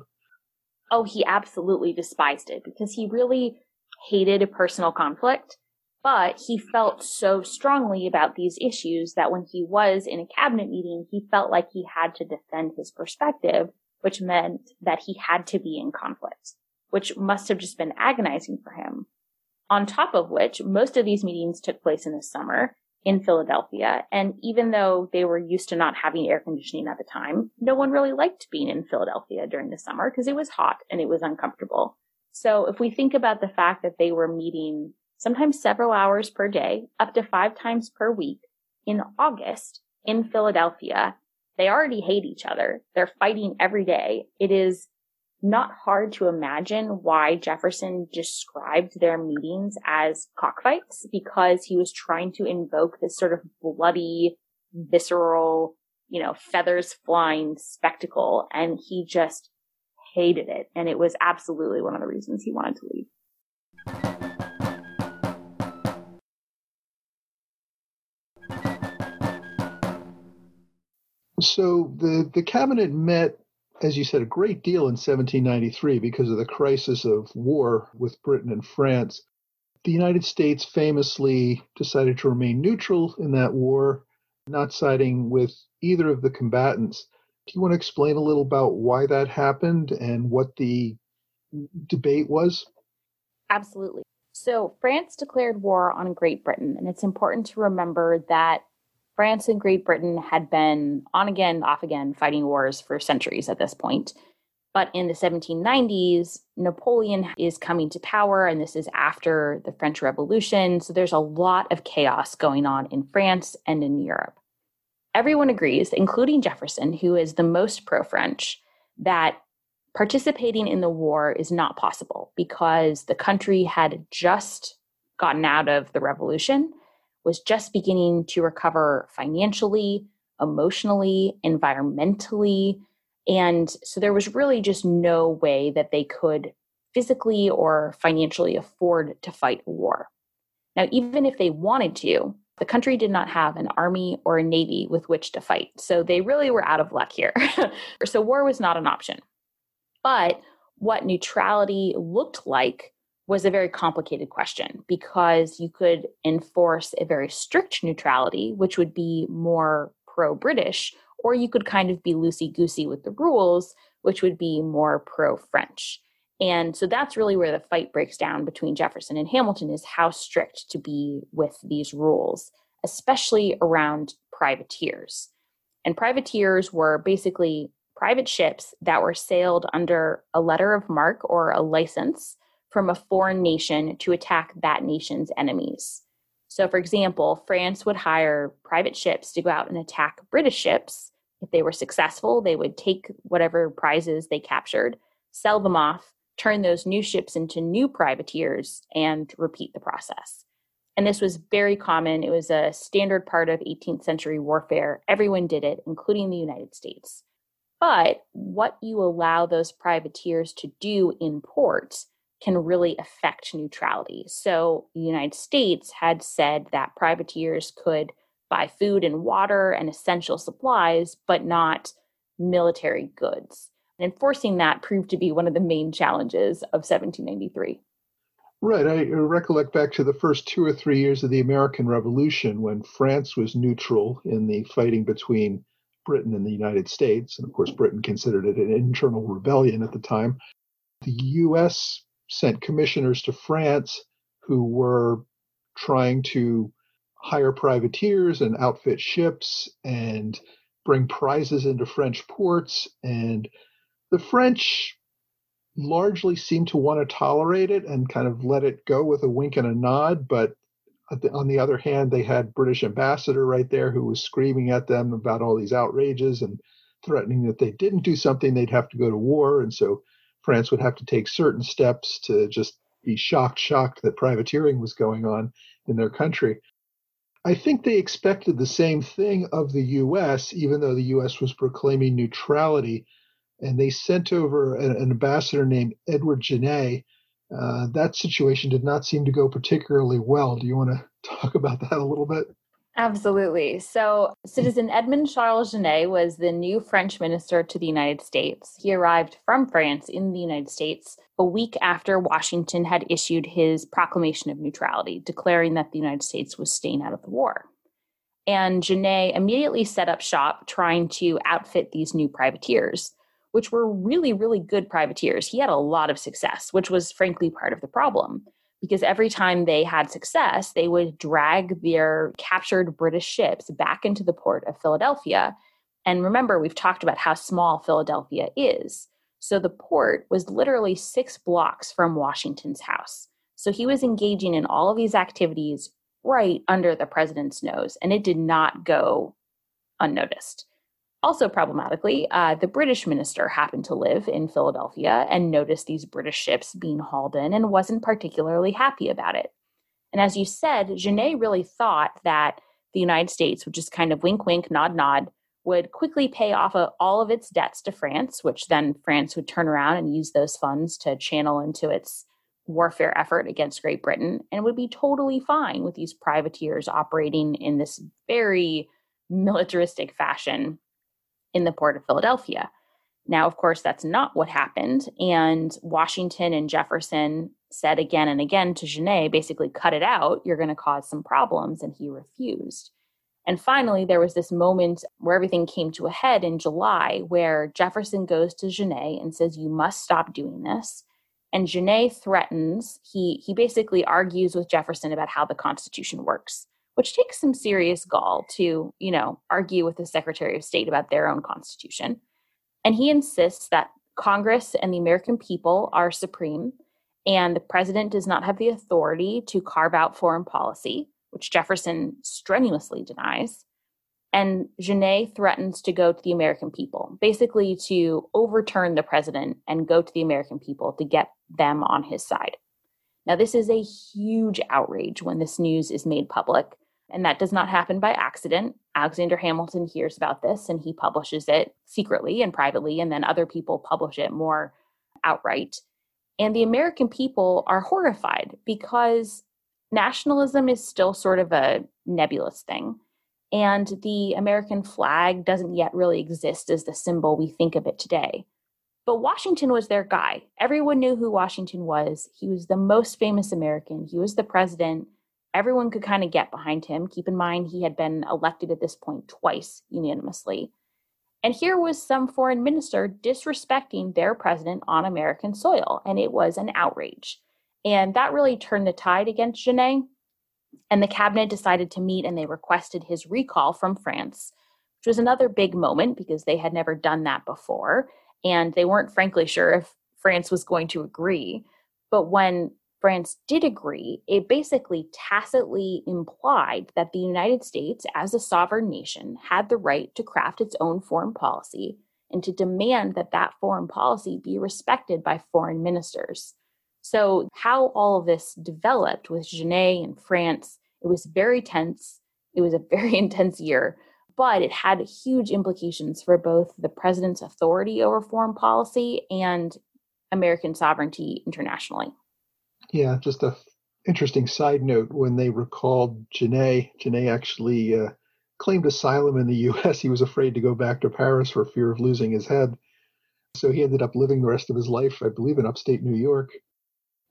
Oh, he absolutely despised it because he really hated personal conflict. But he felt so strongly about these issues that when he was in a cabinet meeting, he felt like he had to defend his perspective, which meant that he had to be in conflict, which must have just been agonizing for him. On top of which, most of these meetings took place in the summer in Philadelphia. And even though they were used to not having air conditioning at the time, no one really liked being in Philadelphia during the summer because it was hot and it was uncomfortable. So if we think about the fact that they were meeting sometimes several hours per day, up to five times per week in August in Philadelphia, they already hate each other. They're fighting every day. It is not hard to imagine why Jefferson described their meetings as cockfights, because he was trying to invoke this sort of bloody, visceral, you know, feathers flying spectacle. And he just hated it. And it was absolutely one of the reasons he wanted to leave. So the, the cabinet met, as you said, a great deal in seventeen ninety-three because of the crisis of war with Britain and France. The United States famously decided to remain neutral in that war, not siding with either of the combatants. Do you want to explain a little about why that happened and what the debate was? Absolutely. So France declared war on Great Britain, and it's important to remember that France and Great Britain had been on again, off again, fighting wars for centuries at this point. But in the seventeen nineties, Napoleon is coming to power, and this is after the French Revolution. So there's a lot of chaos going on in France and in Europe. Everyone agrees, including Jefferson, who is the most pro-French, that participating in the war is not possible because the country had just gotten out of the revolution, was just beginning to recover financially, emotionally, environmentally. And so there was really just no way that they could physically or financially afford to fight a war. Now, even if they wanted to, the country did not have an army or a navy with which to fight. So they really were out of luck here. So war was not an option. But what neutrality looked like was a very complicated question, because you could enforce a very strict neutrality, which would be more pro-British, or you could kind of be loosey-goosey with the rules, which would be more pro-French. And so that's really where the fight breaks down between Jefferson and Hamilton, is how strict to be with these rules, especially around privateers. And privateers were basically private ships that were sailed under a letter of marque or a license from a foreign nation to attack that nation's enemies. So, for example, France would hire private ships to go out and attack British ships. If they were successful, they would take whatever prizes they captured, sell them off, turn those new ships into new privateers, and repeat the process. And this was very common. It was a standard part of eighteenth century warfare. Everyone did it, including the United States. But what you allow those privateers to do in port can really affect neutrality. So the United States had said that privateers could buy food and water and essential supplies, but not military goods. And enforcing that proved to be one of the main challenges of seventeen ninety-three. Right. I recollect back to the first two or three years of the American Revolution when France was neutral in the fighting between Britain and the United States. And of course, Britain considered it an internal rebellion at the time. The U S sent commissioners to France who were trying to hire privateers and outfit ships and bring prizes into French ports. And the French largely seemed to want to tolerate it and kind of let it go with a wink and a nod. But on the other hand, they had British ambassador right there who was screaming at them about all these outrages and threatening that they didn't do something, they'd have to go to war. And so France would have to take certain steps to just be shocked, shocked that privateering was going on in their country. I think they expected the same thing of the U S, even though the U S was proclaiming neutrality. And they sent over an, an ambassador named Edward Genet. Uh, that situation did not seem to go particularly well. Do you want to talk about that a little bit? Absolutely. So, Citizen Edmond Charles Genet was the new French minister to the United States. He arrived from France in the United States a week after Washington had issued his proclamation of neutrality, declaring that the United States was staying out of the war. And Genet immediately set up shop trying to outfit these new privateers, which were really, really good privateers. He had a lot of success, which was frankly part of the problem, because every time they had success, they would drag their captured British ships back into the port of Philadelphia. And remember, we've talked about how small Philadelphia is. So the port was literally six blocks from Washington's house. So he was engaging in all of these activities right under the president's nose, and it did not go unnoticed. Also problematically, uh, the British minister happened to live in Philadelphia and noticed these British ships being hauled in and wasn't particularly happy about it. And as you said, Genet really thought that the United States would just kind of wink, wink, nod, nod, would quickly pay off uh, all of its debts to France, which then France would turn around and use those funds to channel into its warfare effort against Great Britain, and would be totally fine with these privateers operating in this very militaristic fashion in the port of Philadelphia. Now, of course, that's not what happened. And Washington and Jefferson said again and again to Genet, basically, cut it out. You're going to cause some problems. And he refused. And finally, there was this moment where everything came to a head in July, where Jefferson goes to Genet and says, you must stop doing this. And Genet threatens, he, he basically argues with Jefferson about how the Constitution works, which takes some serious gall to, you know, argue with the Secretary of State about their own constitution. And he insists that Congress and the American people are supreme, and the president does not have the authority to carve out foreign policy, which Jefferson strenuously denies. And Genet threatens to go to the American people, basically to overturn the president and go to the American people to get them on his side. Now, this is a huge outrage when this news is made public. And that does not happen by accident. Alexander Hamilton hears about this and he publishes it secretly and privately, and then other people publish it more outright. And the American people are horrified because nationalism is still sort of a nebulous thing. And the American flag doesn't yet really exist as the symbol we think of it today. But Washington was their guy. Everyone knew who Washington was. He was the most famous American. He was the president. Everyone could kind of get behind him. Keep in mind, he had been elected at this point twice unanimously. And here was some foreign minister disrespecting their president on American soil, and it was an outrage. And that really turned the tide against Genet. And the cabinet decided to meet, and they requested his recall from France, which was another big moment because they had never done that before. And they weren't frankly sure if France was going to agree. But when France did agree, it basically tacitly implied that the United States, as a sovereign nation, had the right to craft its own foreign policy and to demand that that foreign policy be respected by foreign ministers. So how all of this developed with Genet and France, it was very tense. It was a very intense year, but it had huge implications for both the president's authority over foreign policy and American sovereignty internationally. Yeah, just a f- interesting side note. When they recalled Genet, Genet actually uh, claimed asylum in the U S. He was afraid to go back to Paris for fear of losing his head. So he ended up living the rest of his life, I believe, in upstate New York.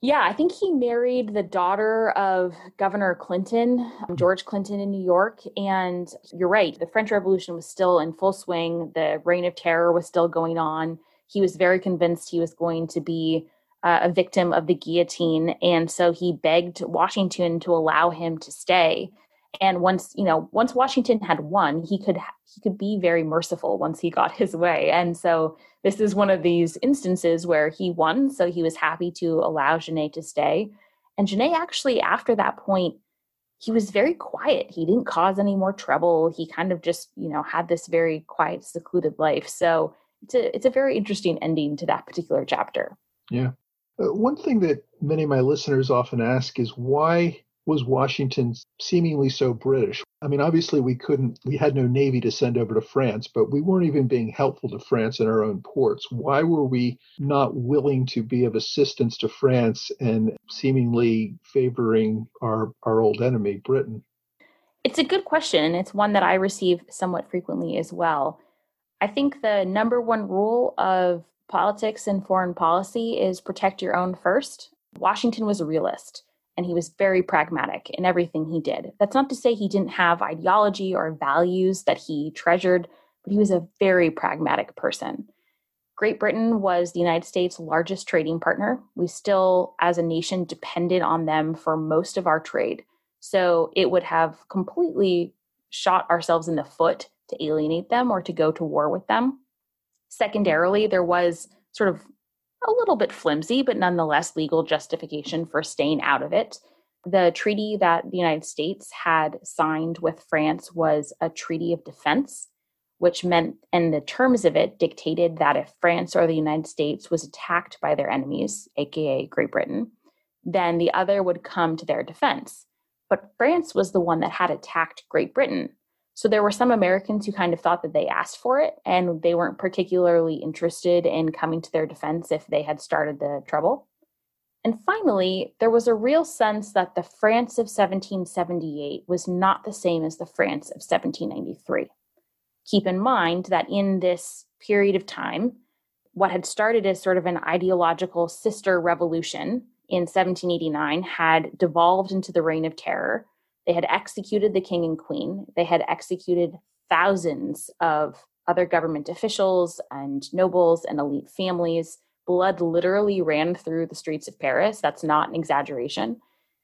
Yeah, I think he married the daughter of Governor Clinton, George Clinton in New York. And you're right, the French Revolution was still in full swing. The Reign of Terror was still going on. He was very convinced he was going to be uh, a victim of the guillotine. And so he begged Washington to allow him to stay. And once, you know, once Washington had won, he could he could be very merciful once he got his way. And so this is one of these instances where he won, so he was happy to allow Genet to stay. And Genet actually, after that point, he was very quiet. He didn't cause any more trouble. He kind of just, you know, had this very quiet, secluded life. So it's a it's a very interesting ending to that particular chapter. Yeah. Uh, one thing that many of my listeners often ask is why was Washington seemingly so British? I mean, obviously we couldn't, we had no navy to send over to France, but we weren't even being helpful to France in our own ports. Why were we not willing to be of assistance to France and seemingly favoring our, our old enemy, Britain? It's a good question, and it's one that I receive somewhat frequently as well. I think the number one rule of politics and foreign policy is protect your own first. Washington was a realist, and he was very pragmatic in everything he did. That's not to say he didn't have ideology or values that he treasured, but he was a very pragmatic person. Great Britain was the United States' largest trading partner. We still, as a nation, depended on them for most of our trade. So it would have completely shot ourselves in the foot to alienate them or to go to war with them. Secondarily, there was sort of a little bit flimsy, but nonetheless legal justification for staying out of it. The treaty that the United States had signed with France was a treaty of defense, which meant, and the terms of it dictated that if France or the United States was attacked by their enemies, aka Great Britain, then the other would come to their defense. But France was the one that had attacked Great Britain. So there were some Americans who kind of thought that they asked for it, and they weren't particularly interested in coming to their defense if they had started the trouble. And finally, there was a real sense that the France of seventeen seventy-eight was not the same as the France of seventeen ninety-three. Keep in mind that in this period of time, what had started as sort of an ideological sister revolution in seventeen eighty-nine had devolved into the Reign of Terror. They had executed the king and queen. They had executed thousands of other government officials and nobles and elite families. Blood literally ran through the streets of Paris. That's not an exaggeration.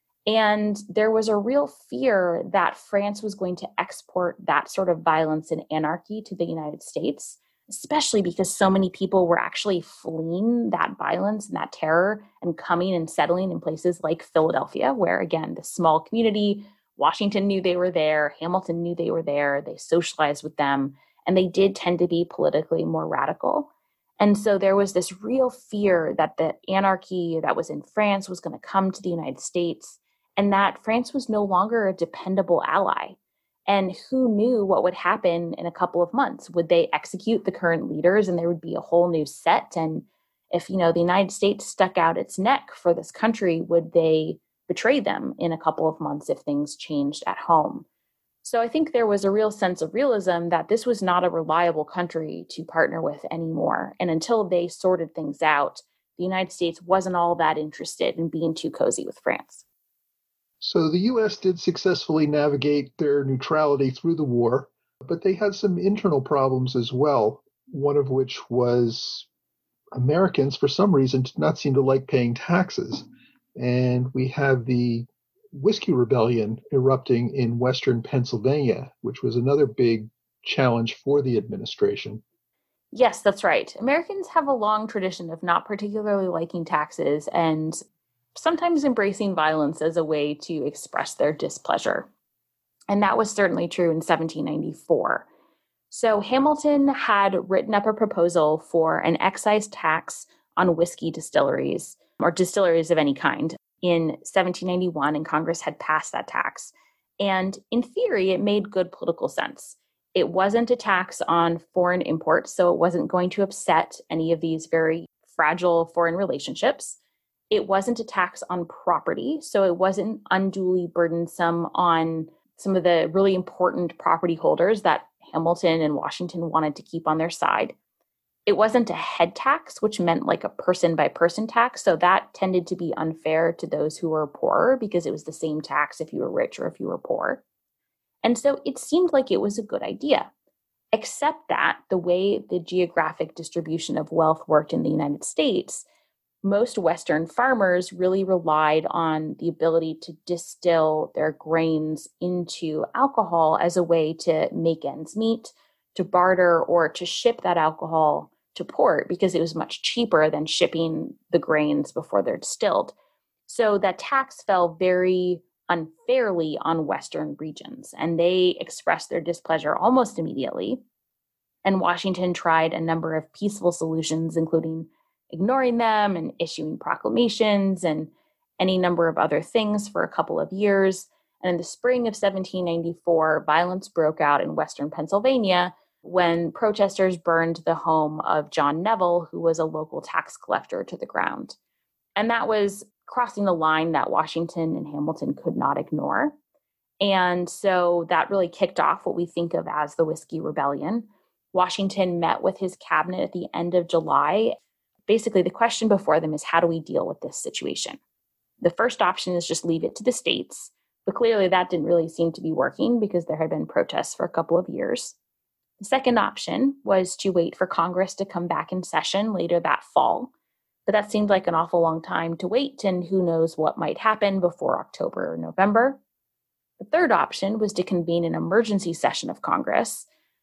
And there was a real fear that France was going to export that sort of violence and anarchy to the United States, especially because so many people were actually fleeing that violence and that terror and coming and settling in places like Philadelphia, where, again, the small community, Washington knew they were there, Hamilton knew they were there, they socialized with them, and they did tend to be politically more radical. And so there was this real fear that the anarchy that was in France was going to come to the United States, and that France was no longer a dependable ally. And who knew what would happen in a couple of months? Would they execute the current leaders and there would be a whole new set? And if, you know, the United States stuck out its neck for this country, would they betray them in a couple of months if things changed at home? So I think there was a real sense of realism that this was not a reliable country to partner with anymore. And until they sorted things out, the United States wasn't all that interested in being too cozy with France. So the U S did successfully navigate their neutrality through the war, but they had some internal problems as well, one of which was Americans, for some reason, did not seem to like paying taxes. And we have the Whiskey Rebellion erupting in western Pennsylvania, which was another big challenge for the administration. Yes, that's right. Americans have a long tradition of not particularly liking taxes and sometimes embracing violence as a way to express their displeasure. And that was certainly true in seventeen ninety-four. So Hamilton had written up a proposal for an excise tax on whiskey distilleries, or distilleries of any kind, in seventeen ninety-one, and Congress had passed that tax. And in theory, it made good political sense. It wasn't a tax on foreign imports, so it wasn't going to upset any of these very fragile foreign relationships. It wasn't a tax on property, so it wasn't unduly burdensome on some of the really important property holders that Hamilton and Washington wanted to keep on their side. It wasn't a head tax, which meant like a person by person tax. So that tended to be unfair to those who were poorer because it was the same tax if you were rich or if you were poor. And so it seemed like it was a good idea, except that the way the geographic distribution of wealth worked in the United States, most Western farmers really relied on the ability to distill their grains into alcohol as a way to make ends meet, to barter, or to ship that alcohol to port because it was much cheaper than shipping the grains before they're distilled. So that tax fell very unfairly on Western regions, and they expressed their displeasure almost immediately. And Washington tried a number of peaceful solutions, including ignoring them and issuing proclamations and any number of other things for a couple of years. And in the spring of seventeen ninety-four, violence broke out in Western Pennsylvania when protesters burned the home of John Neville, who was a local tax collector, to the ground. And that was crossing the line that Washington and Hamilton could not ignore. And so that really kicked off what we think of as the Whiskey Rebellion. Washington met with his cabinet at the end of July. Basically, the question before them is, how do we deal with this situation? The first option is just leave it to the states, but clearly that didn't really seem to be working because there had been protests for a couple of years. The second option was to wait for Congress to come back in session later that fall, but that seemed like an awful long time to wait, and who knows what might happen before October or November. The third option was to convene an emergency session of Congress,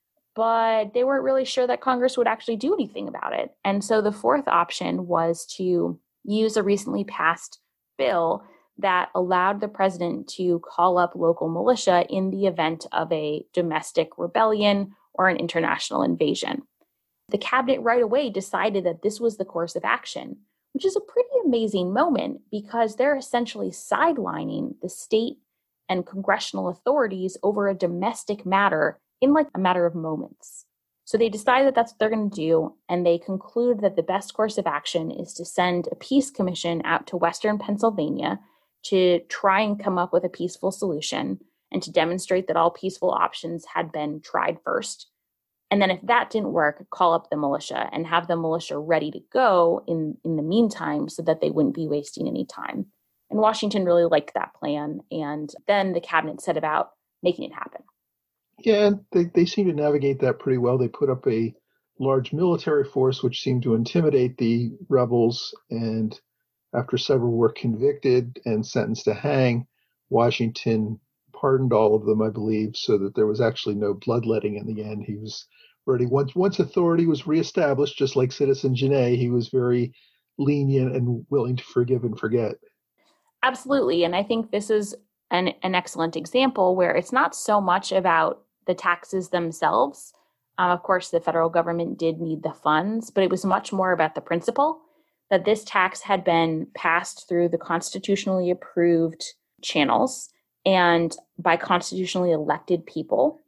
but they weren't really sure that Congress would actually do anything about it. And so the fourth option was to use a recently passed bill that allowed the president to call up local militia in the event of a domestic rebellion or an international invasion. The cabinet right away decided that this was the course of action, which is a pretty amazing moment because they're essentially sidelining the state and congressional authorities over a domestic matter in like a matter of moments. So they decide that that's what they're going to do, and they conclude that the best course of action is to send a peace commission out to Western Pennsylvania to try and come up with a peaceful solution and to demonstrate that all peaceful options had been tried first. And then if that didn't work, call up the militia and have the militia ready to go in, in the meantime so that they wouldn't be wasting any time. And Washington really liked that plan, and then the cabinet set about making it happen. Yeah, and they, they seem to navigate that pretty well. They put up a large military force which seemed to intimidate the rebels, and after several were convicted and sentenced to hang, Washington pardoned all of them, I believe, so that there was actually no bloodletting in the end. He was already, once once authority was reestablished, just like Citizen Genet, he was very lenient and willing to forgive and forget. Absolutely. And I think this is an, an excellent example where it's not so much about the taxes themselves. Um, of course, the federal government did need the funds, but it was much more about the principle that this tax had been passed through the constitutionally approved channels and by constitutionally elected people.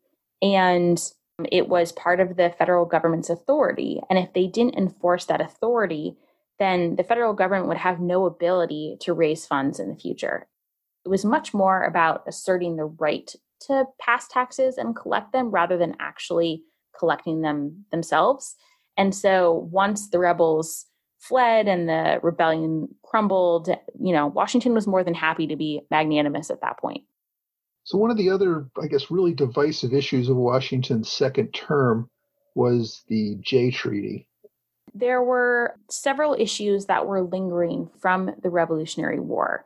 And it was part of the federal government's authority. And if they didn't enforce that authority, then the federal government would have no ability to raise funds in the future. It was much more about asserting the right to pass taxes and collect them rather than actually collecting them themselves. And so once the rebels fled and the rebellion crumbled, you know, Washington was more than happy to be magnanimous at that point. So one of the other, I guess, really divisive issues of Washington's second term was the Jay Treaty. There were several issues that were lingering from the Revolutionary War.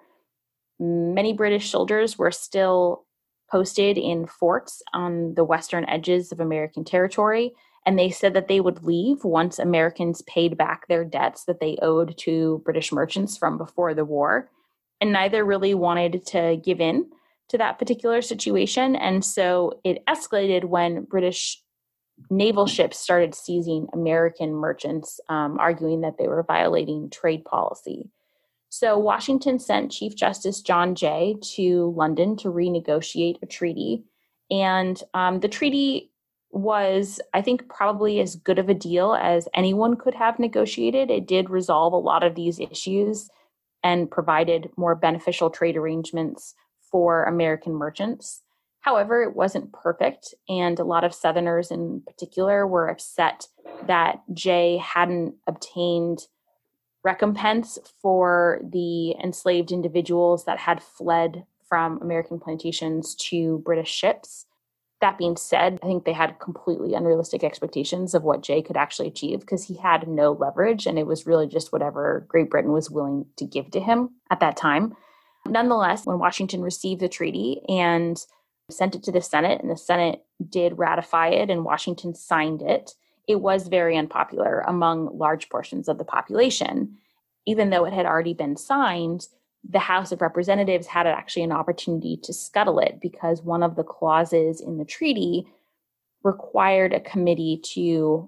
Many British soldiers were still posted in forts on the western edges of American territory, and they said that they would leave once Americans paid back their debts that they owed to British merchants from before the war. And neither really wanted to give in to that particular situation. And so it escalated when British naval ships started seizing American merchants, um, arguing that they were violating trade policy. So Washington sent Chief Justice John Jay to London to renegotiate a treaty. And um, the treaty was, I think, probably as good of a deal as anyone could have negotiated. It did resolve a lot of these issues and provided more beneficial trade arrangements for American merchants. However, it wasn't perfect, and a lot of Southerners in particular were upset that Jay hadn't obtained recompense for the enslaved individuals that had fled from American plantations to British ships. That being said, I think they had completely unrealistic expectations of what Jay could actually achieve because he had no leverage and it was really just whatever Great Britain was willing to give to him at that time. Nonetheless, when Washington received the treaty and sent it to the Senate, and the Senate did ratify it and Washington signed it, it was very unpopular among large portions of the population. Even though it had already been signed, the House of Representatives had actually an opportunity to scuttle it because one of the clauses in the treaty required a committee to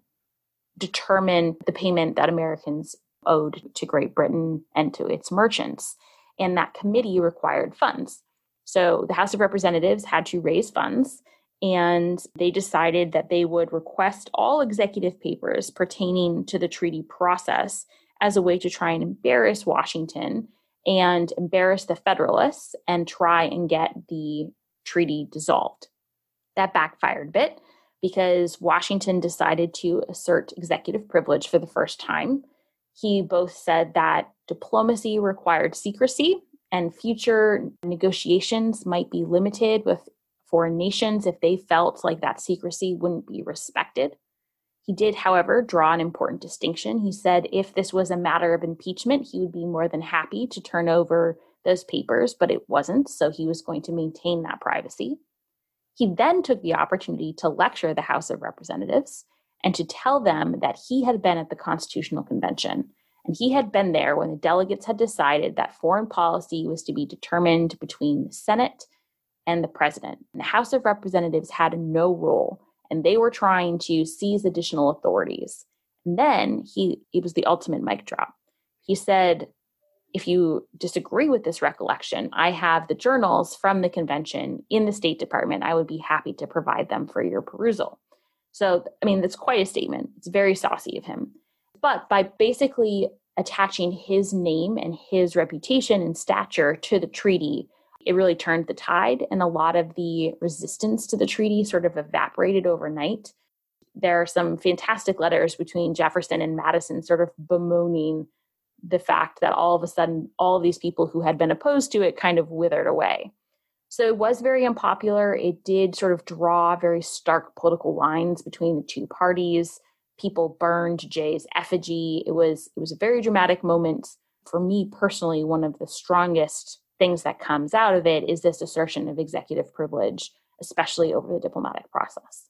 determine the payment that Americans owed to Great Britain and to its merchants. And that committee required funds. So the House of Representatives had to raise funds, and they decided that they would request all executive papers pertaining to the treaty process as a way to try and embarrass Washington and embarrass the Federalists and try and get the treaty dissolved. That backfired a bit because Washington decided to assert executive privilege for the first time. He both said that diplomacy required secrecy and future negotiations might be limited with foreign nations if they felt like that secrecy wouldn't be respected. He did, however, draw an important distinction. He said if this was a matter of impeachment, he would be more than happy to turn over those papers, but it wasn't, so he was going to maintain that privacy. He then took the opportunity to lecture the House of Representatives and to tell them that he had been at the Constitutional Convention, and he had been there when the delegates had decided that foreign policy was to be determined between the Senate and the President. And the House of Representatives had no role, and they were trying to seize additional authorities. And then he, it was the ultimate mic drop. He said, if you disagree with this recollection, I have the journals from the convention in the State Department. I would be happy to provide them for your perusal. So, I mean, that's quite a statement. It's very saucy of him. But by basically attaching his name and his reputation and stature to the treaty, it really turned the tide, and a lot of the resistance to the treaty sort of evaporated overnight. There are some fantastic letters between Jefferson and Madison sort of bemoaning the fact that all of a sudden, all of these people who had been opposed to it kind of withered away. So it was very unpopular. It did sort of draw very stark political lines between the two parties. People burned Jay's effigy. It was, it was a very dramatic moment. For me personally, one of the strongest things that comes out of it is this assertion of executive privilege, especially over the diplomatic process.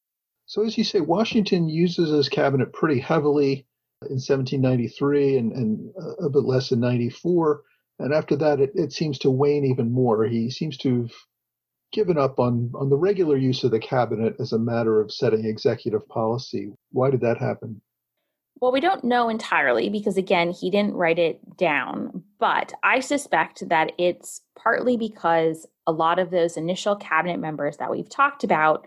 So as you say, Washington uses his cabinet pretty heavily in seventeen ninety-three and, and a bit less in ninety-four. And after that, it, it seems to wane even more. He seems to have given up on, on the regular use of the cabinet as a matter of setting executive policy. Why did that happen? Well, we don't know entirely because, again, he didn't write it down. But I suspect that it's partly because a lot of those initial cabinet members that we've talked about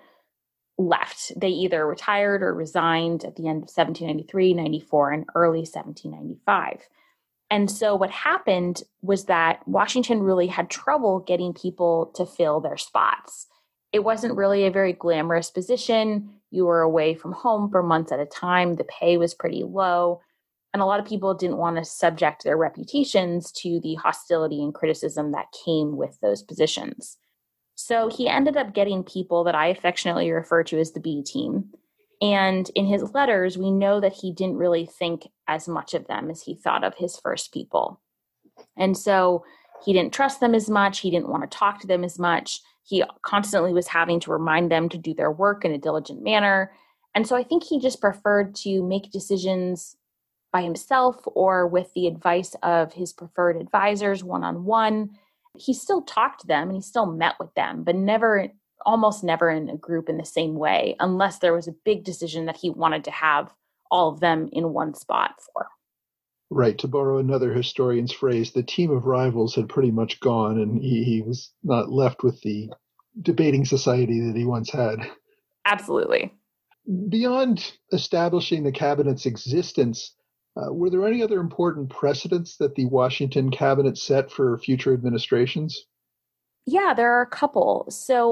left. They either retired or resigned at the end of seventeen ninety-three, ninety-four, and early seventeen ninety-five. And so what happened was that Washington really had trouble getting people to fill their spots. It wasn't really a very glamorous position. You were away from home for months at a time. The pay was pretty low. And a lot of people didn't want to subject their reputations to the hostility and criticism that came with those positions. So he ended up getting people that I affectionately refer to as the B team. And in his letters, we know that he didn't really think as much of them as he thought of his first people. And so he didn't trust them as much. He didn't want to talk to them as much. He constantly was having to remind them to do their work in a diligent manner. And so I think he just preferred to make decisions by himself or with the advice of his preferred advisors one-on-one. He still talked to them and he still met with them, but never, almost never in a group in the same way, unless there was a big decision that he wanted to have all of them in one spot for. Right. To borrow another historian's phrase, the team of rivals had pretty much gone, and he, he was not left with the debating society that he once had. Absolutely. Beyond establishing the cabinet's existence, uh, were there any other important precedents that the Washington cabinet set for future administrations? Yeah, there are a couple. So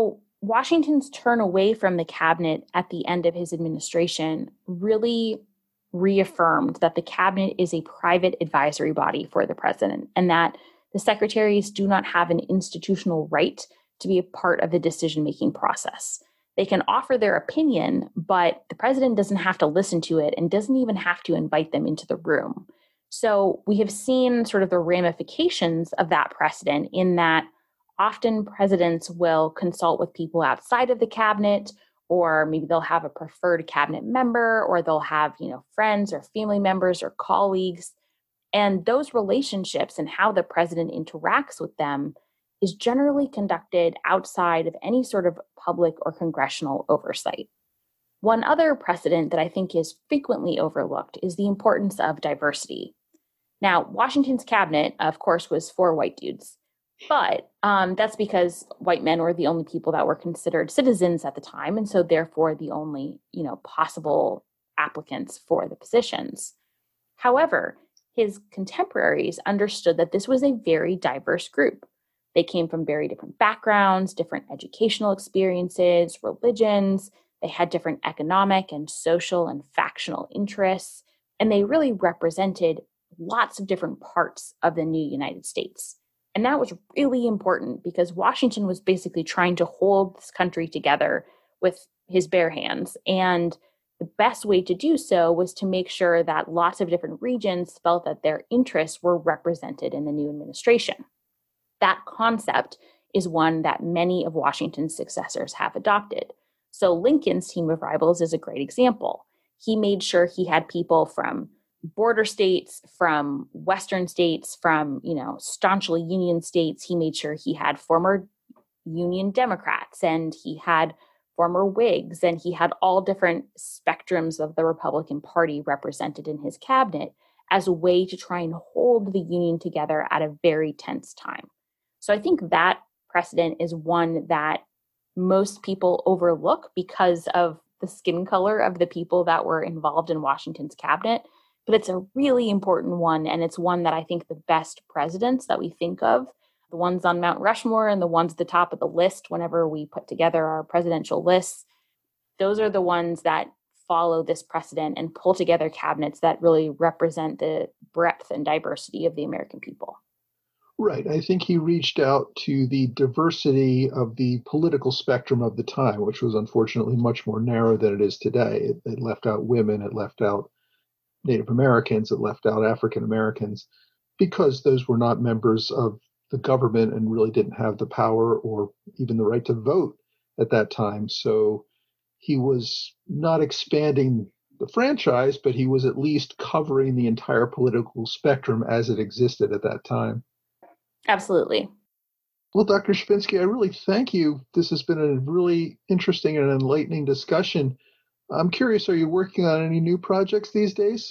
Washington's turn away from the cabinet at the end of his administration really reaffirmed that the cabinet is a private advisory body for the president and that the secretaries do not have an institutional right to be a part of the decision-making process. They can offer their opinion, but the president doesn't have to listen to it and doesn't even have to invite them into the room. So we have seen sort of the ramifications of that precedent in that often presidents will consult with people outside of the cabinet, or maybe they'll have a preferred cabinet member, or they'll have, you know, friends or family members or colleagues. And those relationships and how the president interacts with them is generally conducted outside of any sort of public or congressional oversight. One other precedent that I think is frequently overlooked is the importance of diversity. Now, Washington's cabinet, of course, was four white dudes, but um, that's because white men were the only people that were considered citizens at the time, and so therefore the only, you know, possible applicants for the positions. However, his contemporaries understood that this was a very diverse group. They came from very different backgrounds, different educational experiences, religions. They had different economic and social and factional interests, and they really represented lots of different parts of the new United States. And that was really important because Washington was basically trying to hold this country together with his bare hands. And the best way to do so was to make sure that lots of different regions felt that their interests were represented in the new administration. That concept is one that many of Washington's successors have adopted. So Lincoln's team of rivals is a great example. He made sure he had people from border states, from Western states, from, you know, staunchly Union states. He made sure he had former Union Democrats and he had former Whigs, and he had all different spectrums of the Republican Party represented in his cabinet as a way to try and hold the Union together at a very tense time. So I think that precedent is one that most people overlook because of the skin color of the people that were involved in Washington's cabinet. But it's a really important one, and it's one that I think the best presidents that we think of, the ones on Mount Rushmore and the ones at the top of the list whenever we put together our presidential lists, those are the ones that follow this precedent and pull together cabinets that really represent the breadth and diversity of the American people. Right. I think he reached out to the diversity of the political spectrum of the time, which was unfortunately much more narrow than it is today. It, it left out women, it left out Native Americans, it left out African Americans, because those were not members of the government and really didn't have the power or even the right to vote at that time. So he was not expanding the franchise, but he was at least covering the entire political spectrum as it existed at that time. Absolutely. Well, Doctor Chavinsky, I really thank you. This has been a really interesting and enlightening discussion. I'm curious, are you working on any new projects these days?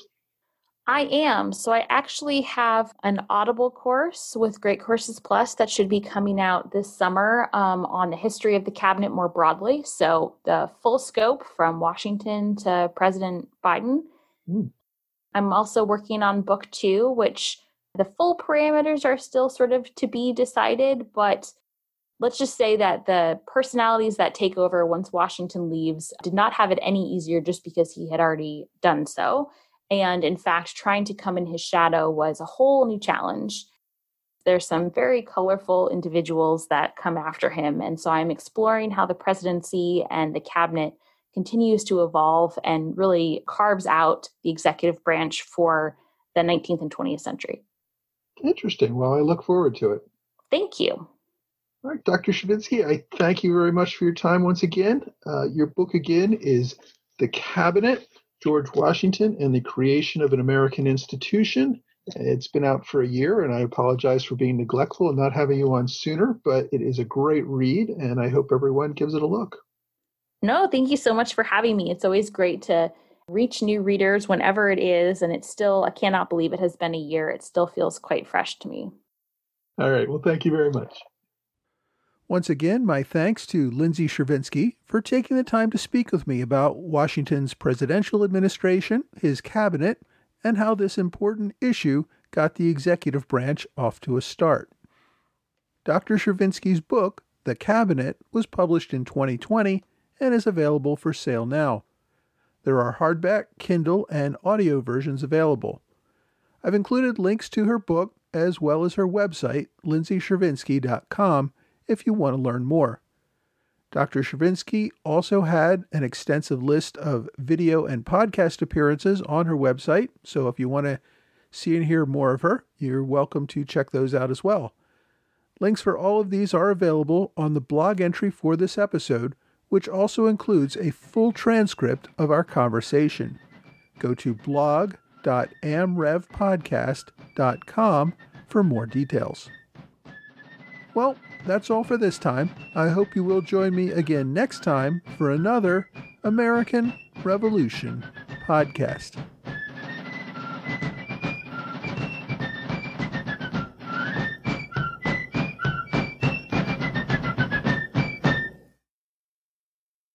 I am. So I actually have an Audible course with Great Courses Plus that should be coming out this summer um, on the history of the cabinet more broadly. So the full scope from Washington to President Biden. Mm. I'm also working on book two, which the full parameters are still sort of to be decided, but let's just say that the personalities that take over once Washington leaves did not have it any easier just because he had already done so. And in fact, trying to come in his shadow was a whole new challenge. There's some very colorful individuals that come after him. And so I'm exploring how the presidency and the cabinet continues to evolve and really carves out the executive branch for the nineteenth and twentieth century. Interesting. Well, I look forward to it. Thank you. All right, Doctor Chavinsky, I thank you very much for your time once again. Uh, your book again is The Cabinet, George Washington and the Creation of an American Institution. It's been out for a year, and I apologize for being neglectful and not having you on sooner, but it is a great read, and I hope everyone gives it a look. No, thank you so much for having me. It's always great to reach new readers whenever it is, and it's still, I cannot believe it has been a year. It still feels quite fresh to me. All right. Well, thank you very much. Once again, my thanks to Lindsay Chervinsky for taking the time to speak with me about Washington's presidential administration, his cabinet, and how this important issue got the executive branch off to a start. Doctor Chervinsky's book, The Cabinet was published in twenty twenty and is available for sale now. There are hardback, Kindle, and audio versions available. I've included links to her book as well as her website, lindsay chervinsky dot com, if you want to learn more. Doctor Chervinsky also had an extensive list of video and podcast appearances on her website, so if you want to see and hear more of her, you're welcome to check those out as well. Links for all of these are available on the blog entry for this episode, which also includes a full transcript of our conversation. Go to blog dot amrev podcast dot com for more details. Well, that's all for this time. I hope you will join me again next time for another American Revolution podcast.